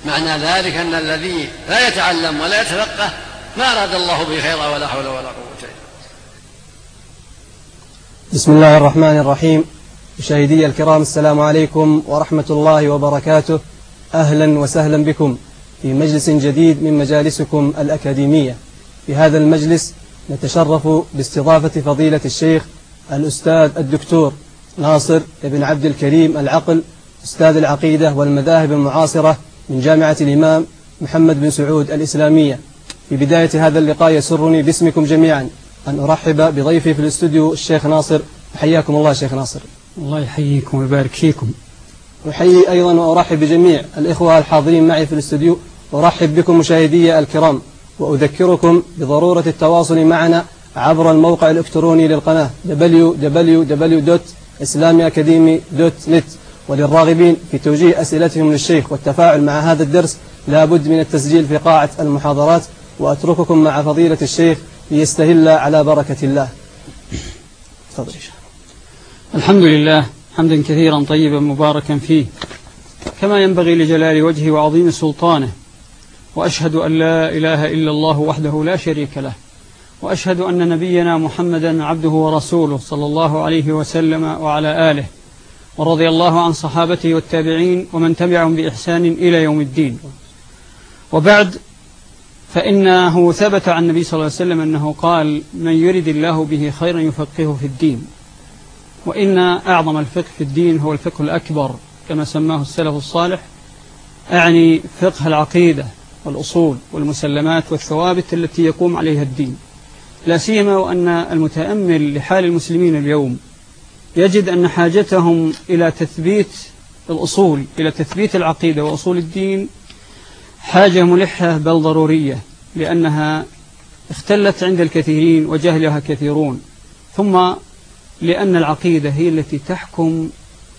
معنى ذلك أن الذي لا يتعلم ولا يتفقه ما أراد الله به خيرا ولا حول ولا قوة إلا بالله. بسم الله الرحمن الرحيم. مشاهدي الكرام، السلام عليكم ورحمة الله وبركاته. أهلا وسهلا بكم في مجلس جديد من مجالسكم الأكاديمية. في هذا المجلس نتشرف باستضافة فضيلة الشيخ الأستاذ الدكتور ناصر بن عبد الكريم العقل، أستاذ العقيدة والمذاهب المعاصرة من جامعة الإمام محمد بن سعود الإسلامية. في بداية هذا اللقاء يسرني باسمكم جميعا أن أرحب بضيفي في الاستوديو الشيخ ناصر. حياكم الله شيخ ناصر. الله يحييكم ويبارك فيكم. أحيي أيضا وأرحب بجميع الإخوة الحاضرين معي في الاستوديو. أرحب بكم مشاهدي الكرام، وأذكركم بضرورة التواصل معنا عبر الموقع الإلكتروني للقناة www.islamiacademy.net. وللراغبين في توجيه أسئلتهم للشيخ والتفاعل مع هذا الدرس لابد من التسجيل في قاعة المحاضرات. وأترككم مع فضيلة الشيخ ليستهل على بركة الله. تفضل. الحمد لله حمدا كثيرا طيبا مباركا فيه كما ينبغي لجلال وجهه وعظيم سلطانه، وأشهد أن لا إله إلا الله وحده لا شريك له، وأشهد أن نبينا محمدا عبده ورسوله صلى الله عليه وسلم وعلى آله، ورضي الله عن صحابته والتابعين ومن تبعهم بإحسان إلى يوم الدين. وبعد، فإنه ثبت عن النبي صلى الله عليه وسلم أنه قال: من يرد الله به خيرا يفقهه في الدين. وإن أعظم الفقه في الدين هو الفقه الأكبر كما سماه السلف الصالح، أعني فقه العقيدة والأصول والمسلمات والثوابت التي يقوم عليها الدين، لا سيما وأن المتأمل لحال المسلمين اليوم يجد أن حاجتهم إلى تثبيت الأصول، إلى تثبيت العقيدة وأصول الدين حاجة ملحة بل ضرورية، لأنها اختلت عند الكثيرين وجهلها كثيرون، ثم لأن العقيدة هي التي تحكم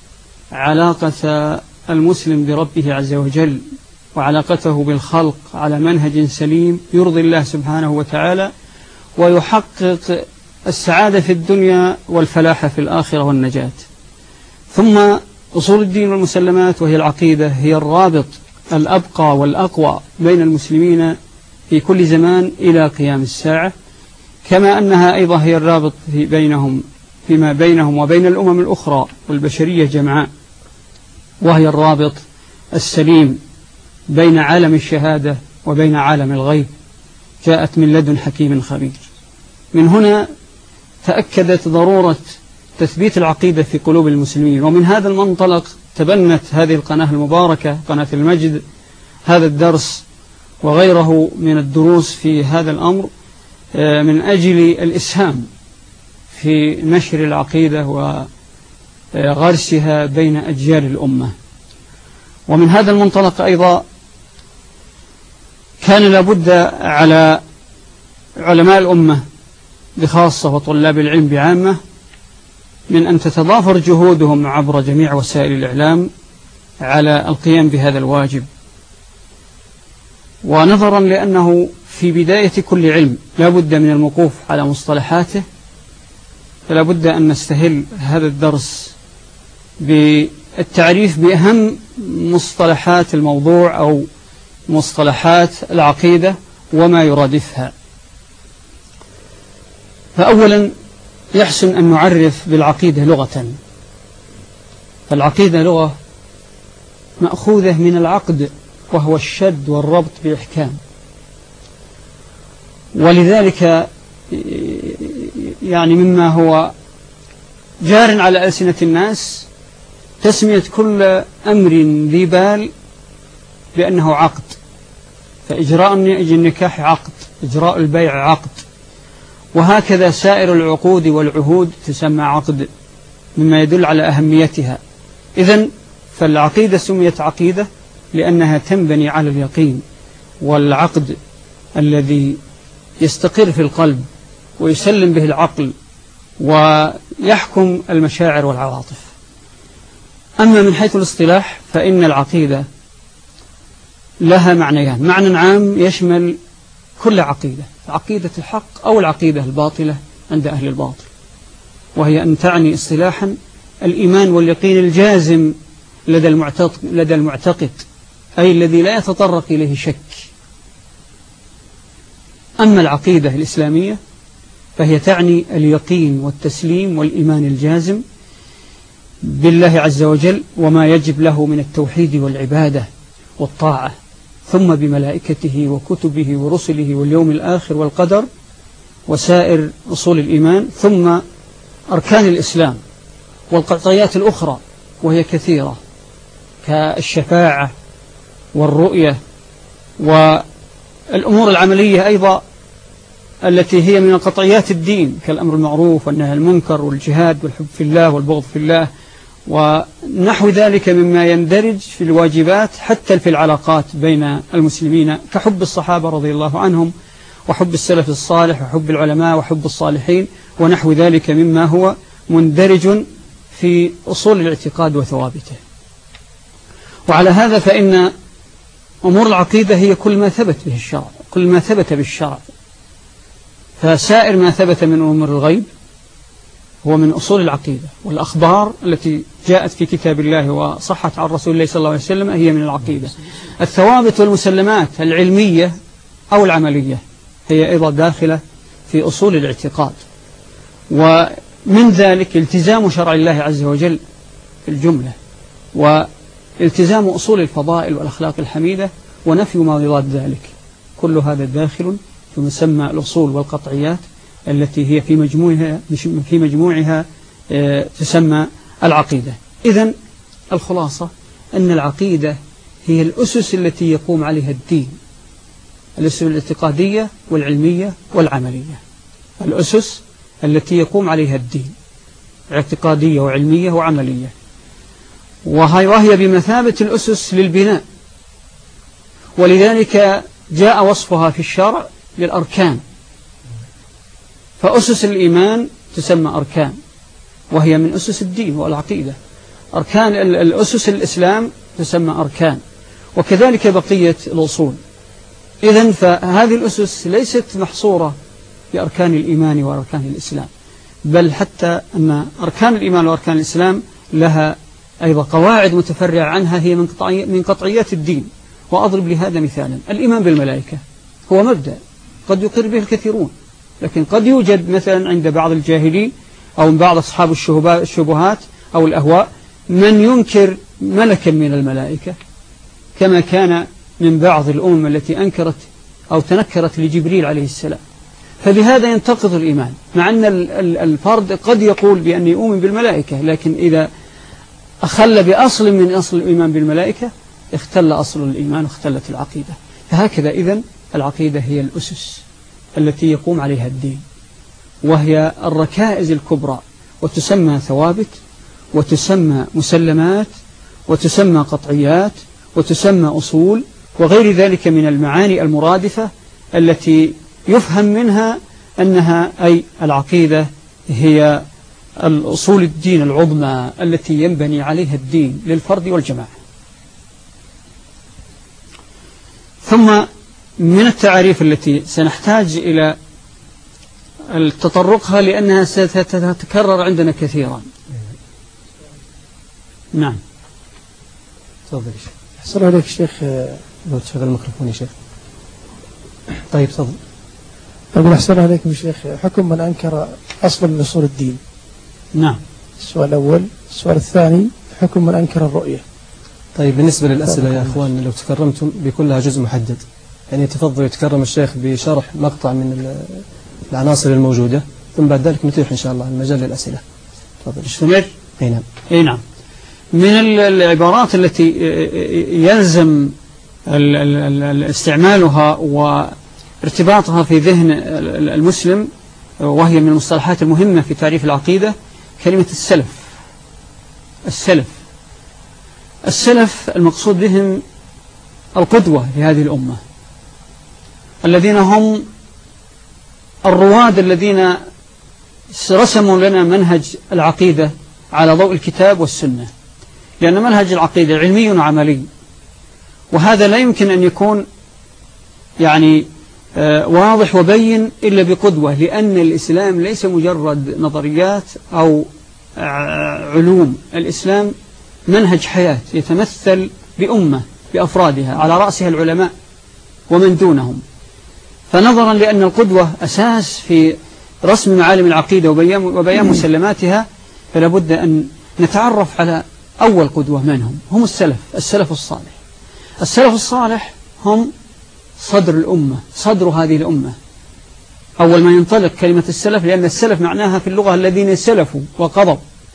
علاقة المسلم بربه عز وجل وعلاقته بالخلق على منهج سليم يرضي الله سبحانه وتعالى ويحقق السعادة في الدنيا والفلاح في الآخرة والنجاة. ثم أصول الدين والمسلمات وهي العقيدة هي الرابط الأبقى والأقوى بين المسلمين في كل زمان إلى قيام الساعة، كما أنها أيضا هي الرابط فيما بينهم وبين الأمم الأخرى والبشرية جمعاء، وهي الرابط السليم بين عالم الشهادة وبين عالم الغيب، جاءت من لدن حكيم خبير. من هنا تأكدت ضرورة تثبيت العقيدة في قلوب المسلمين، ومن هذا المنطلق تبنت هذه القناة المباركة قناة المجد هذا الدرس وغيره من الدروس في هذا الأمر من أجل الإسهام في نشر العقيدة وغرسها بين أجيال الأمة. ومن هذا المنطلق أيضا كان لابد على علماء الأمة بخاصة وطلاب العلم بعامة من أن تتضافر جهودهم عبر جميع وسائل الإعلام على القيام بهذا الواجب. ونظرا لأنه في بداية كل علم لا بد من الوقوف على مصطلحاته، فلا بد أن نستهل هذا الدرس بالتعريف بأهم مصطلحات الموضوع أو مصطلحات العقيدة وما يرادفها. فأولا يحسن أن نعرف بالعقيدة لغة. فالعقيدة لغة مأخوذة من العقد، وهو الشد والربط بإحكام، ولذلك يعني مما هو جار على ألسنة الناس تسمية كل أمر ذي بال بأنه عقد. فإجراء النكاح عقد، إجراء البيع عقد، وهكذا سائر العقود والعهود تسمى عقد، مما يدل على أهميتها. إذن فالعقيدة سميت عقيدة لأنها تنبني على اليقين والعقد الذي يستقر في القلب ويسلم به العقل ويحكم المشاعر والعواطف. أما من حيث الاصطلاح فإن العقيدة لها معنيان: معنى عام يشمل كل عقيدة، عقيدة الحق أو العقيدة الباطلة عند أهل الباطل، وهي أن تعني اصطلاحا الإيمان واليقين الجازم لدى المعتقد أي الذي لا يتطرق إليه شك. أما العقيدة الإسلامية فهي تعني اليقين والتسليم والإيمان الجازم بالله عز وجل وما يجب له من التوحيد والعبادة والطاعة، ثم بملائكته وكتبه ورسله واليوم الآخر والقدر وسائر أصول الإيمان، ثم أركان الإسلام والقطعيات الأخرى وهي كثيرة كالشفاعة والرؤية والأمور العملية أيضا التي هي من قطعيات الدين كالأمر المعروف والنهي عن المنكر والجهاد والحب في الله والبغض في الله ونحو ذلك مما يندرج في الواجبات حتى في العلاقات بين المسلمين كحب الصحابة رضي الله عنهم وحب السلف الصالح وحب العلماء وحب الصالحين ونحو ذلك مما هو مندرج في أصول الاعتقاد وثوابته. وعلى هذا فإن أمور العقيدة هي كل ما ثبت به الشرع، كل ما ثبت بالشرع، فسائر ما ثبت من أمور الغيب هو من أصول العقيدة، والأخبار التي جاءت في كتاب الله وصحت عن رسول الله صلى الله عليه وسلم هي من العقيدة. الثوابت والمسلمات العلمية أو العملية هي أيضا داخلة في أصول الاعتقاد، ومن ذلك التزام شرع الله عز وجل في الجملة، والتزام أصول الفضائل والأخلاق الحميدة ونفي ما يضاد ذلك، كل هذا داخل في مسمى الأصول والقطعيات التي هي في مجموعها تسمى العقيدة. إذن الخلاصة أن العقيدة هي الأسس التي يقوم عليها الدين، الأسس الاعتقادية والعلمية والعملية، الأسس التي يقوم عليها الدين اعتقادية وعلمية وعملية، وهي بمثابة الأسس للبناء، ولذلك جاء وصفها في الشرع للأركان. فأسس الإيمان تسمى أركان وهي من أسس الدين والعقيدة، أركان الأسس الإسلام تسمى أركان، وكذلك بقية الأصول. إذن فهذه الأسس ليست محصورة بأركان الإيمان وأركان الإسلام، بل حتى أن أركان الإيمان وأركان الإسلام لها أيضا قواعد متفرعة عنها هي من قطعيات الدين. وأضرب لهذا مثالا: الإيمان بالملائكة هو مبدأ قد يقر به الكثيرون، لكن قد يوجد مثلا عند بعض الجاهلين أو من بعض أصحاب الشبهات أو الأهواء من ينكر ملكا من الملائكة، كما كان من بعض الأمم التي أنكرت أو تنكرت لجبريل عليه السلام. فبهذا ينتقض الإيمان، مع أن الفرد قد يقول بأني أؤمن بالملائكة، لكن إذا أخل بأصل من أصل الإيمان بالملائكة اختل أصل الإيمان واختلت العقيدة. فهكذا إذن العقيدة هي الأسس التي يقوم عليها الدين، وهي الركائز الكبرى، وتسمى ثوابت وتسمى مسلمات وتسمى قطعيات وتسمى أصول وغير ذلك من المعاني المرادفة التي يفهم منها أنها أي العقيدة هي الأصول الدين العظمى التي ينبني عليها الدين للفرد والجماعة. ثم من التعريف التي سنحتاج إلى تطرقها لأنها ستتكرر عندنا كثيرا. نعم تفضل يا شيخ. أحسن عليك شيخ، لو تشغل الميكروفون يا شيخ. طيب تفضل. أقول أحسن عليكم شيخ، حكم من أنكر أصلا من أصول الدين. نعم. السؤال الأول. السؤال الثاني: حكم من أنكر الرؤية. طيب بالنسبة للأسئلة يا أخوان لو تكرمتم بيكون لها جزء محدد، يعني تفضل يتكرم الشيخ بشرح مقطع من العناصر الموجودة، ثم بعد ذلك نتيح إن شاء الله المجال للأسئلة. تفضل. استمر. أي نعم. أي نعم. من العبارات التي يلزم استعمالها وارتباطها في ذهن المسلم، وهي من المصطلحات المهمة في تعريف العقيدة، كلمة السلف. السلف المقصود بهم القدوة لهذه الأمة، الذين هم الرواد الذين رسموا لنا منهج العقيدة على ضوء الكتاب والسنة، لأن منهج العقيدة علمي وعملي، وهذا لا يمكن أن يكون يعني واضح وبين إلا بقدوة، لأن الإسلام ليس مجرد نظريات أو علوم، الإسلام منهج حياة يتمثل بأمة بأفرادها على رأسها العلماء ومن دونهم. فنظرا لأن القدوة أساس في رسم معالم العقيدة وبيان مسلماتها، فلا بد أن نتعرف على أول قدوة من هم السلف الصالح. السلف الصالح هم صدر الأمة، صدر هذه الأمة. أول ما ينطلق كلمة السلف، لأن السلف معناها في اللغة الذين سلفوا وقضوا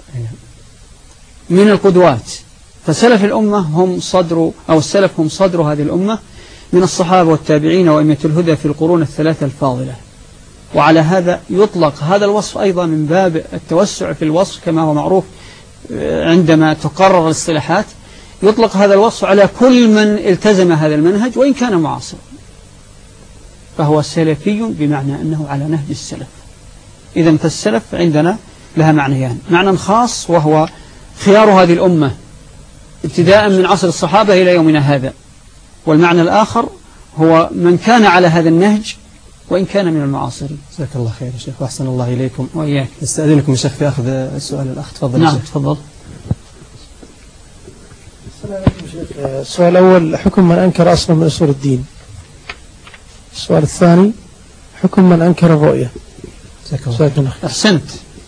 من القدوات، فسلف الأمة هم صدر، أو السلف هم صدر هذه الأمة من الصحابة والتابعين وأئمة الهدى في القرون الثلاثة الفاضلة. وعلى هذا يطلق هذا الوصف أيضا من باب التوسع في الوصف، كما هو معروف عندما تقرر الاصطلاحات، يطلق هذا الوصف على كل من التزم هذا المنهج وإن كان معاصرا، فهو سلفي بمعنى أنه على نهج السلف. إذن فالسلف عندنا لها معنيان: معنى خاص وهو خيار هذه الأمة ابتداء من عصر الصحابة إلى يومنا هذا، والمعنى الآخر هو من كان على هذا النهج وإن كان من المعاصرين. جزاك الله خير يا شيخ وأحسن الله إليكم. وإياك. استأذنكم يا شيخ في أخذ السؤال الأخ. تفضل. نعم تفضل. السؤال الأول: حكم من أنكر أصلا من أصول الدين. السؤال الثاني: حكم من أنكر الرؤية. جزاك الله. أحسنت.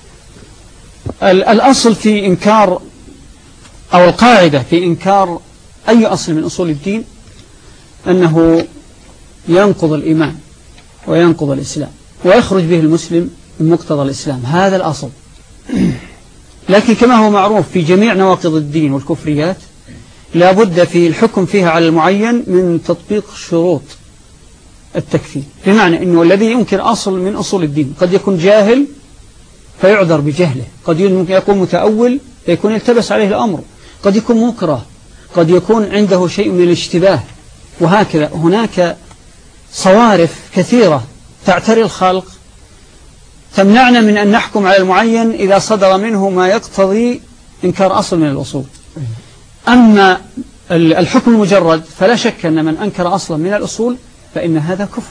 الأصل في إنكار، أو القاعدة في إنكار أي أصل من أصول الدين، أنه ينقض الإيمان وينقض الإسلام ويخرج به المسلم من مقتضى الإسلام، هذا الأصل. لكن كما هو معروف في جميع نواقض الدين والكفريات لا بد في الحكم فيها على المعين من تطبيق شروط التكفير، بمعنى أنه الذي ينكر أصل من أصول الدين قد يكون جاهل فيعذر بجهله، قد يكون متأول فيكون يلتبس عليه الأمر، قد يكون مكره، قد يكون عنده شيء من الاشتباه، وهكذا. هناك صوارف كثيرة تعتري الخلق تمنعنا من أن نحكم على المعين إذا صدر منه ما يقتضي إنكار أصل من الأصول. أما الحكم المجرد فلا شك أن من أنكر أصلا من الأصول فإن هذا كفر،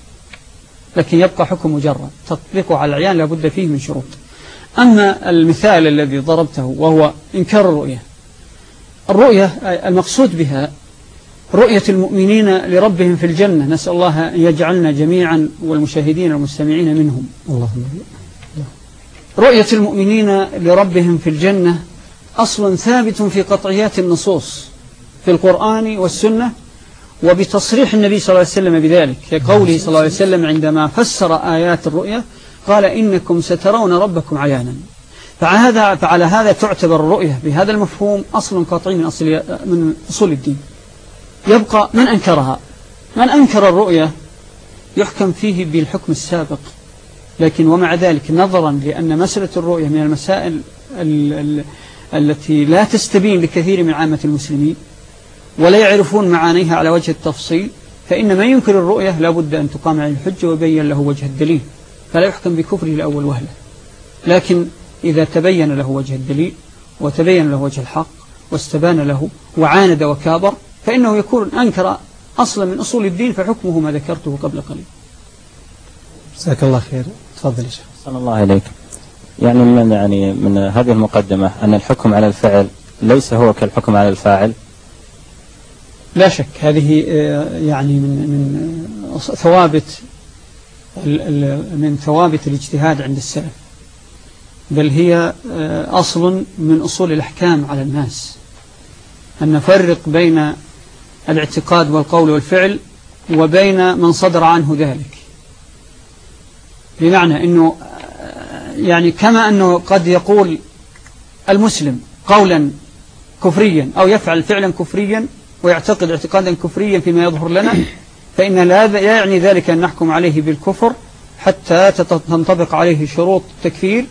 لكن يبقى حكم مجرد تطبيقه على العيان لا بد فيه من شروط. أما المثال الذي ضربته وهو إنكار الرؤية المقصود بها رؤية المؤمنين لربهم في الجنة، نسأل الله أن يجعلنا جميعا والمشاهدين والمستمعين منهم. اللهم. رؤية المؤمنين لربهم في الجنة أصل ثابت في قطعيات النصوص في القرآن والسنة، وبتصريح النبي صلى الله عليه وسلم بذلك، كقوله صلى الله عليه وسلم عندما فسر آيات الرؤية قال: إنكم سترون ربكم عيانا. فعلى هذا تعتبر الرؤية بهذا المفهوم أصل قطعي من أصول الدين. يبقى من أنكرها. من أنكر الرؤية يحكم فيه بالحكم السابق، لكن ومع ذلك نظرا لأن مسألة الرؤية من المسائل التي لا تستبين لكثير من عامة المسلمين ولا يعرفون معانيها على وجه التفصيل، فإن من ينكر الرؤية لا بد أن تقام عليه الحجة ويبين له وجه الدليل، فلا يحكم بكفره الأول وهلة. لكن إذا تبين له وجه الدليل وتبين له وجه الحق واستبان له وعاند وكابر فإنه يكون أنكر أصلا من أصول الدين، فحكمه ما ذكرته قبل قليل. جزاك الله خير. تفضل يا شيخ. صلى الله عليك. يعني من هذه المقدمة أن الحكم على الفعل ليس هو كالحكم على الفاعل. لا شك هذه يعني من ثوابت الاجتهاد عند السلف، بل هي أصل من أصول الأحكام على الناس، أن نفرق بين الاعتقاد والقول والفعل وبين من صدر عنه ذلك. بمعنى أنه يعني كما أنه قد يقول المسلم قولا كفريا أو يفعل فعلا كفريا ويعتقد اعتقادا كفريا فيما يظهر لنا، فإن لا يعني ذلك أن نحكم عليه بالكفر حتى تنطبق عليه شروط التكفير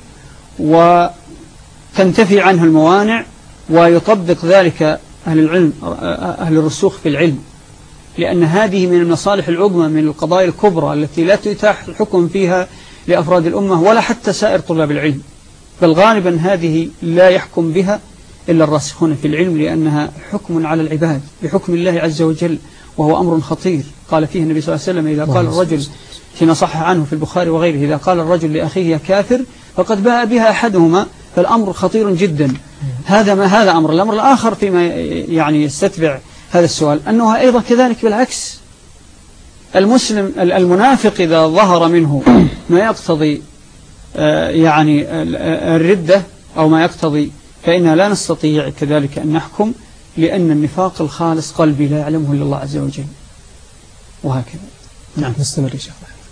وتنتفي عنه الموانع ويطبق ذلك أهل العلم، أهل الرسوخ في العلم، لأن هذه من المصالح العظمى من القضايا الكبرى التي لا تتاح الحكم فيها لأفراد الأمة ولا حتى سائر طلاب العلم، بل غالبا هذه لا يحكم بها إلا الراسخون في العلم، لأنها حكم على العباد بحكم الله عز وجل، وهو أمر خطير. قال فيه النبي صلى الله عليه وسلم إذا قال الرجل فيما صح عنه في البخاري وغيره، إذا قال الرجل لأخيه يا كافر فقد باء بها أحدهما، فالأمر خطير جدا. هذا أمر. الأمر الآخر فيما يعني يستتبع هذا السؤال أنه أيضا كذلك بالعكس، المسلم المنافق إذا ظهر منه ما يقتضي يعني الردة أو ما يقتضي، فإننا لا نستطيع كذلك أن نحكم، لأن النفاق الخالص قلبي لا يعلمه إلا الله عز وجل. وهكذا. نعم، نستمر يا شيخ.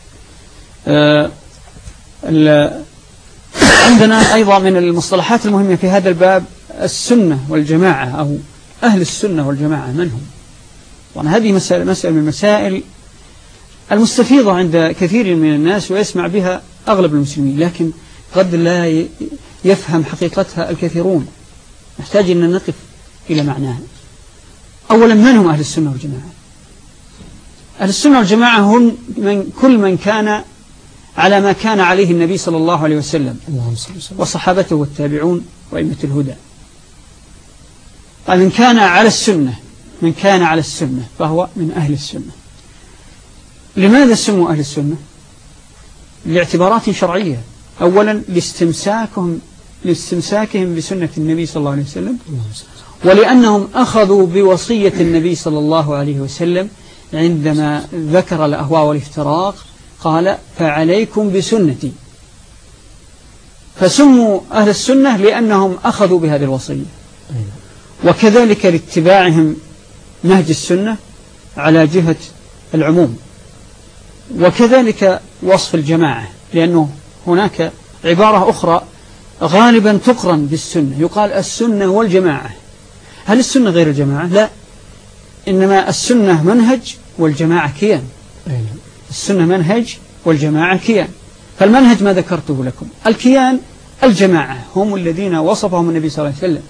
عندنا أيضا من المصطلحات المهمة في هذا الباب السنة والجماعة، أو أهل السنة والجماعة من هم؟ طبعا هذه مسألة من المسائل المستفيضة عند كثير من الناس ويسمع بها أغلب المسلمين، لكن قد لا يفهم حقيقتها الكثيرون. نحتاج أن نقف إلى معناها. أولا، من هم أهل السنة والجماعة؟ أهل السنة والجماعة هم كل من كان على ما كان عليه النبي صلى الله عليه وسلم وصحابته والتابعون وأئمة الهدى. من كان على السنة فهو من أهل السنة. لماذا سموا أهل السنة؟ لاعتبارات شرعية. أولا، لاستمساكهم بسنة النبي صلى الله عليه وسلم، ولأنهم أخذوا بوصية النبي صلى الله عليه وسلم عندما ذكر الأهواء والافتراق، قال: فعليكم بسنتي. فسموا أهل السنة لأنهم أخذوا بهذه الوصية، وكذلك لاتباعهم نهج السنة على جهة العموم. وكذلك وصف الجماعة، لأنه هناك عبارة أخرى غالبا تقرن بالسنة، يقال السنة والجماعة. هل السنة غير الجماعة؟ لا، إنما السنة منهج والجماعة كيان. السنة منهج والجماعة كيان. فالمنهج ما ذكرته لكم، الكيان الجماعة هم الذين وصفهم النبي صلى الله عليه وسلم،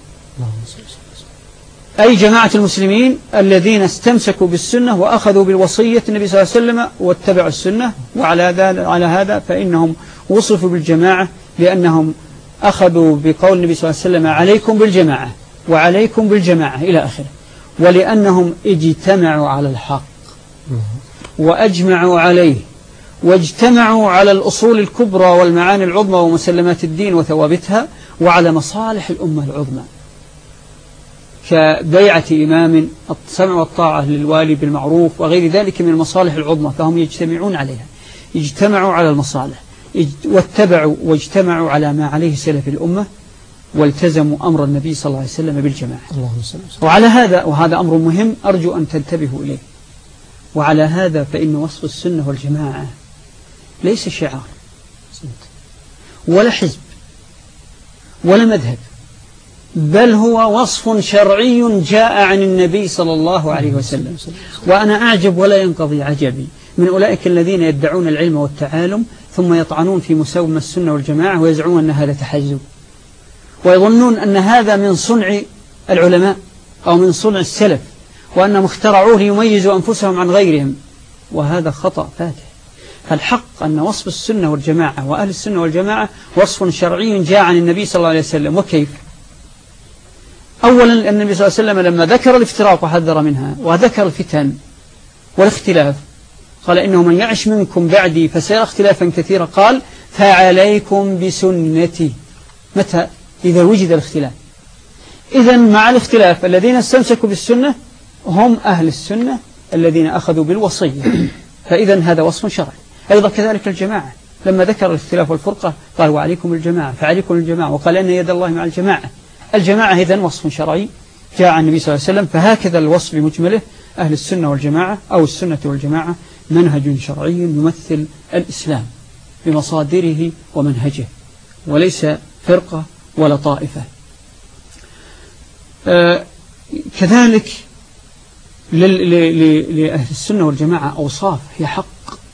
أي جماعة المسلمين الذين استمسكوا بالسنة وأخذوا بالوصية النبي صلى الله عليه وسلم واتبعوا السنة. وعلى هذا فإنهم وصفوا بالجماعة، لأنهم أخذوا بقول النبي صلى الله عليه وسلم: عليكم بالجماعة وعليكم بالجماعة إلى آخره. ولأنهم اجتمعوا على الحق وأجمعوا عليه، واجتمعوا على الأصول الكبرى والمعاني العظمى ومسلمات الدين وثوابتها، وعلى مصالح الأمة العظمى كبيعة إمام، السمع والطاعة للوالي بالمعروف وغير ذلك من المصالح العظمى، فهم يجتمعون عليها. اجتمعوا على المصالح، واتبعوا واجتمعوا على ما عليه سلف الأمة، والتزموا أمر النبي صلى الله عليه وسلم بالجماعة. وعلى هذا، وهذا أمر مهم أرجو أن تنتبهوا إليه، وعلى هذا فإن وصف السنة والجماعة ليس شعار ولا حزب ولا مذهب، بل هو وصف شرعي جاء عن النبي صلى الله عليه وسلم. وأنا أعجب ولا ينقضي عجبي من أولئك الذين يدعون العلم والتعالم ثم يطعنون في مسمى السنة والجماعة ويزعمون أن هذا تحزب، ويظنون أن هذا من صنع العلماء أو من صنع السلف، وأنهم اخترعوه ليميزوا أنفسهم عن غيرهم، وهذا خطأ فاتح. فالحق أن وصف السنة والجماعة وأهل السنة والجماعة وصف شرعي جاء عن النبي صلى الله عليه وسلم. وكيف؟ أولا، النبي صلى الله عليه وسلم لما ذكر الافتراق وحذر منها وذكر الفتن والاختلاف، قال: إنه من يعش منكم بعدي فسيرى اختلافا كثيرا، قال: فعليكم بسنتي. متى؟ إذا وجد الاختلاف. إذن مع الاختلاف الذين استمسكوا بالسنة هم أهل السنة الذين أخذوا بالوصية، فإذن هذا وصف شرعي. أيضا كذلك الجماعة، لما ذكر الاختلاف والفرقة قال: وعليكم الجماعة، فعليكم الجماعة، وقال: أن يد الله مع الجماعة. الجماعة إذن وصف شرعي جاء عن النبي صلى الله عليه وسلم. فهكذا الوصف بمجمله: أهل السنة والجماعة أو السنة والجماعة منهج شرعي يمثل الإسلام بمصادره ومنهجه، وليس فرقة ولا طائفة. كذلك لأهل السنة والجماعة أوصاف هي حق،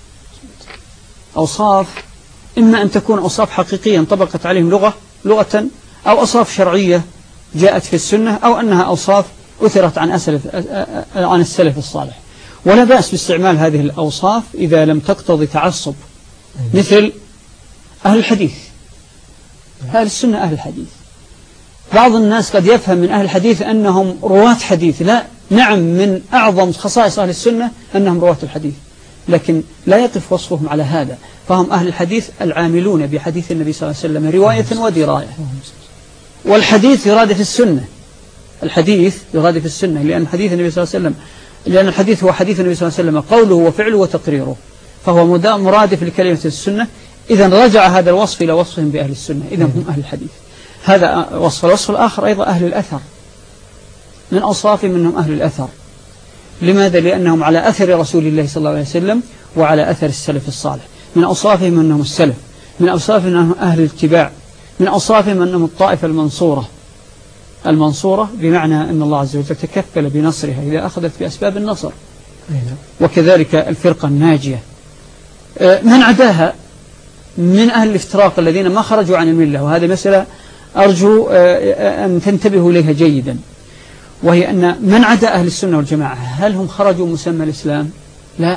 أوصاف إما أن تكون أوصاف حقيقية انطبقت عليهم لغة، أو أوصاف شرعية جاءت في السنة، أو أنها أوصاف أثرت عن السلف الصالح. ولا بأس باستعمال هذه الأوصاف إذا لم تقتضي تعصب، مثل أهل الحديث. أهل السنة أهل الحديث. بعض الناس قد يفهم من أهل الحديث أنهم رواة حديث. لا، نعم، من أعظم خصائص أهل السنة أنهم رواة الحديث، لكن لا يقف وصفهم على هذا. فهم أهل الحديث العاملون بحديث النبي صلى الله عليه وسلم رواية ودراية. والحديث يراد في السنة، الحديث يرادف السنة، لأن حديث النبي صلى الله عليه وسلم، لأن الحديث هو حديث النبي صلى الله عليه وسلم قوله وفعله وتقريره، فهو مرادف لكلمة السنة. إذا رجع هذا الوصف إلى وصفهم بأهل السنة، إذا هم أهل الحديث. هذا وصف. الوصف الآخر أيضا أهل الأثر، من أوصافهم أنهم أهل الأثر. لماذا؟ لأنهم على أثر رسول الله صلى الله عليه وسلم وعلى أثر السلف الصالح. من أوصافهم أنهم السلف، من أوصافهم أنهم أهل الاتباع، من أوصافهم أنهم الطائفة المنصورة بمعنى أن الله عز وجل تكفل بنصرها إذا أخذت بأسباب النصر، وكذلك الفرقة الناجية. من عداها من أهل الافتراق الذين ما خرجوا عن الملة، وهذه مسألة أرجو أن تنتبهوا إليها جيدا، وهي أن من عدا أهل السنة والجماعة هل هم خرجوا مسمى الإسلام؟ لا.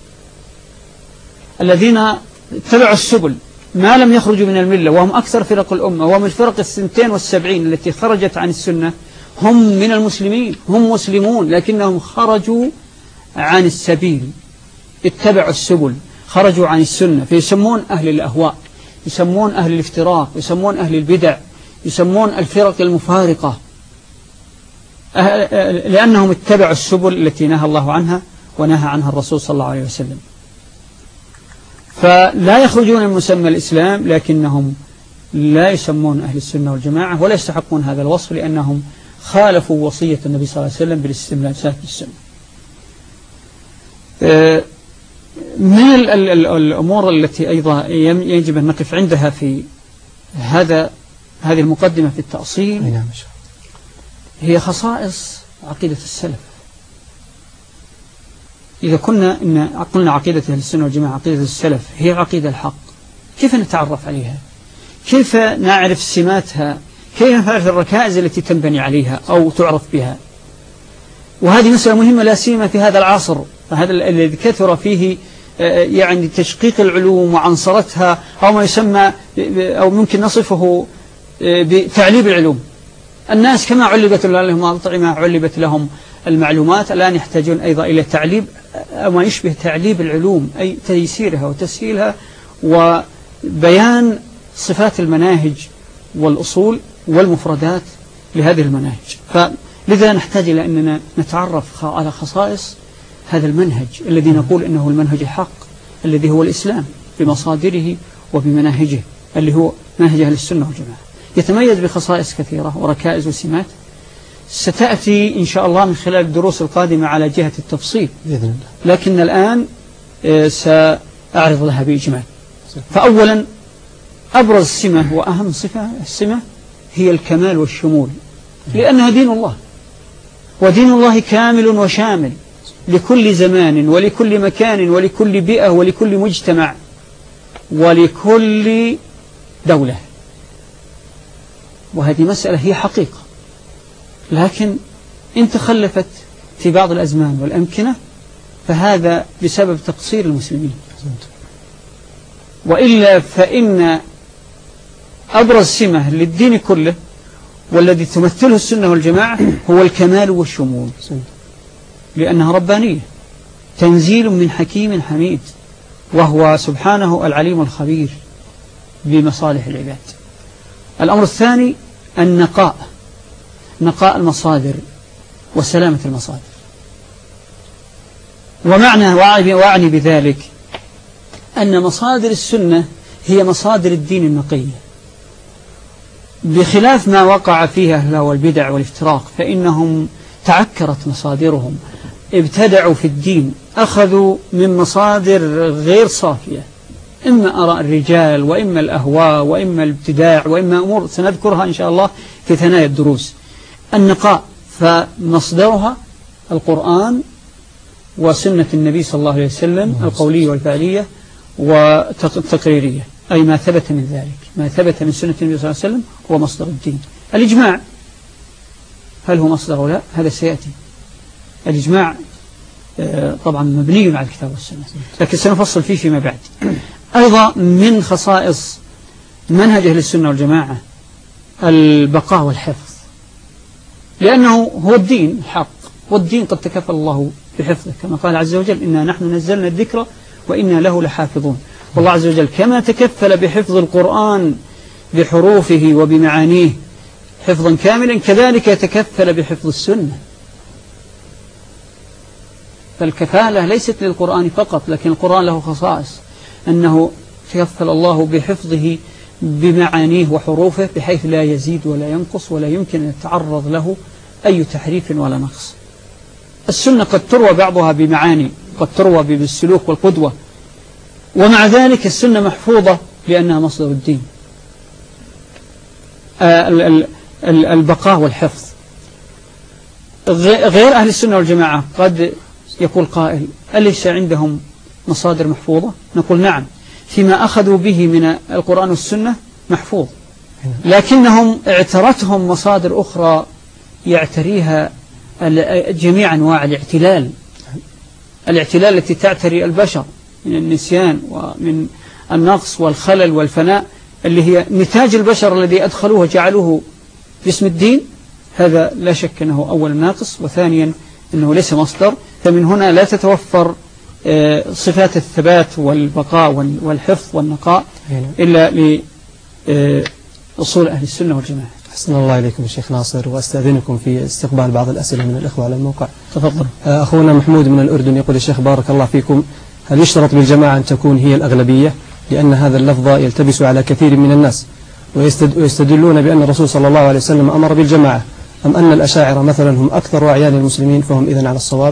الذين اتبعوا السبل ما لم يخرجوا من الملة وهم أكثر فرق الأمة وهم الفرق 72 التي خرجت عن السنة، هم من المسلمين، هم مسلمون لكنهم خرجوا عن السبيل، اتبعوا السبل، خرجوا عن السنة، فيسمون أهل الأهواء، يسمون أهل الافتراق، يسمون أهل البدع، يسمون الفرق المفارقة، لأنهم اتبعوا السبل التي نهى الله عنها ونهى عنها الرسول صلى الله عليه وسلم. فلا يخرجون من مسمى الإسلام، لكنهم لا يسمون أهل السنة والجماعة ولا يستحقون هذا الوصف، لأنهم خالفوا وصية النبي صلى الله عليه وسلم بالاستمساك بالسنة. من الأمور التي أيضا يجب أن نقف عندها في هذه المقدمة في التأصيل هي خصائص عقيدة السلف. إذا قلنا عقيدة أهل السنة والجماعة عقيدة السلف هي عقيدة الحق، كيف نتعرف عليها؟ كيف نعرف سماتها؟ كيف نعرف الركائز التي تنبني عليها أو تعرف بها؟ وهذه مسألة مهمة لا سيما في هذا العصر، هذا الذي كثر فيه يعني تشقيق العلوم وعنصرتها، أو ما يسمى أو ممكن نصفه بتعليب العلوم. الناس كما علبت لهم الأطعمة علبت لهم المعلومات، الآن يحتاجون أيضا إلى تعليب أو ما يشبه تعليب العلوم، أي تيسيرها وتسهيلها وبيان صفات المناهج والأصول والمفردات لهذه المناهج. فلذا نحتاج إلى أننا نتعرف على خصائص هذا المنهج الذي نقول إنه المنهج الحق، الذي هو الإسلام بمصادره وبمناهجه، اللي هو منهج أهل السنة والجماعة. يتميز بخصائص كثيرة وركائز وسمات ستأتي إن شاء الله من خلال الدروس القادمة على جهة التفصيل، لكن الآن سأعرض لها بإجمال. فأولا أبرز سمة وأهم السمة هي الكمال والشمول، لأنها دين الله، ودين الله كامل وشامل لكل زمان ولكل مكان ولكل بيئة ولكل مجتمع ولكل دولة. وهذه مسألة هي حقيقة، لكن إن تخلفت في بعض الأزمان والأمكنة فهذا بسبب تقصير المسلمين، وإلا فإن أبرز سمة للدين كله والذي تمثله السنة والجماعة هو الكمال والشمول، لأنها ربانية، تنزيل من حكيم حميد، وهو سبحانه العليم الخبير بمصالح العباد. الأمر الثاني النقاء، نقاء المصادر وسلامة المصادر. وأعني بذلك أن مصادر السنة هي مصادر الدين النقية، بخلاف ما وقع فيها أهل البدع والافتراق، فإنهم تعكرت مصادرهم، ابتدعوا في الدين، أخذوا من مصادر غير صافية، إما آراء الرجال وإما الأهواء وإما الابتداع وإما أمور سنذكرها إن شاء الله في ثنايا الدروس. النقاء فمصدرها القرآن وسنة النبي صلى الله عليه وسلم القولية والفعلية والتقريرية، أي ما ثبت من ذلك، ما ثبت من سنة النبي صلى الله عليه وسلم هو مصدر الدين. الإجماع هل هو مصدر أو لا؟ هذا سيأتي. الإجماع طبعا مبني على الكتاب والسنة، لكن سنفصل فيه فيما بعد. أيضا من خصائص منهج أهل السنة والجماعة البقاء والحفظ، لأنه هو الدين الحق، والدين قد تكفل الله بحفظه، كما قال عز وجل إنا نحن نزلنا الذكر وإنا له لحافظون. والله عز وجل كما تكفل بحفظ القرآن بحروفه وبمعانيه حفظا كاملا كذلك يتكفل بحفظ السنة. فالكفالة ليست للقرآن فقط، لكن القرآن له خصائص، أنه تكفل الله بحفظه بمعانيه وحروفه بحيث لا يزيد ولا ينقص ولا يمكن أن يتعرض له أي تحريف ولا نقص. السنة قد تروى بعضها بمعاني، قد تروى بالسلوك والقدوة، ومع ذلك السنة محفوظة لأنها مصدر الدين. البقاء والحفظ. غير أهل السنة والجماعة قد يقول قائل أليس عندهم مصادر محفوظة؟ نقول نعم، فيما أخذوا به من القرآن والسنة محفوظ، لكنهم اعترتهم مصادر أخرى يعتريها جميع أنواع الاعتلال التي تعتري البشر من النسيان ومن النقص والخلل والفناء، اللي هي نتاج البشر الذي أدخلوه وجعلوه باسم الدين. هذا لا شك أنه أولا ناقص، وثانيا أنه ليس مصدر. فمن هنا لا تتوفر صفات الثبات والبقاء والحفظ والنقاء إلا لأصول أهل السنة والجماعة. أحسن الله إليكم شيخ ناصر، وأستأذنكم في استقبال بعض الأسئلة من الإخوة على الموقع. تفضل. أخونا محمود من الأردن يقول: الشيخ بارك الله فيكم، هل يشترط بالجماعة أن تكون هي الأغلبية؟ لأن هذا اللفظ يلتبس على كثير من الناس، ويستدلون بأن الرسول صلى الله عليه وسلم أمر بالجماعة، أم أن الأشاعرة مثلا هم أكثر أعيان المسلمين فهم إذن على الصواب؟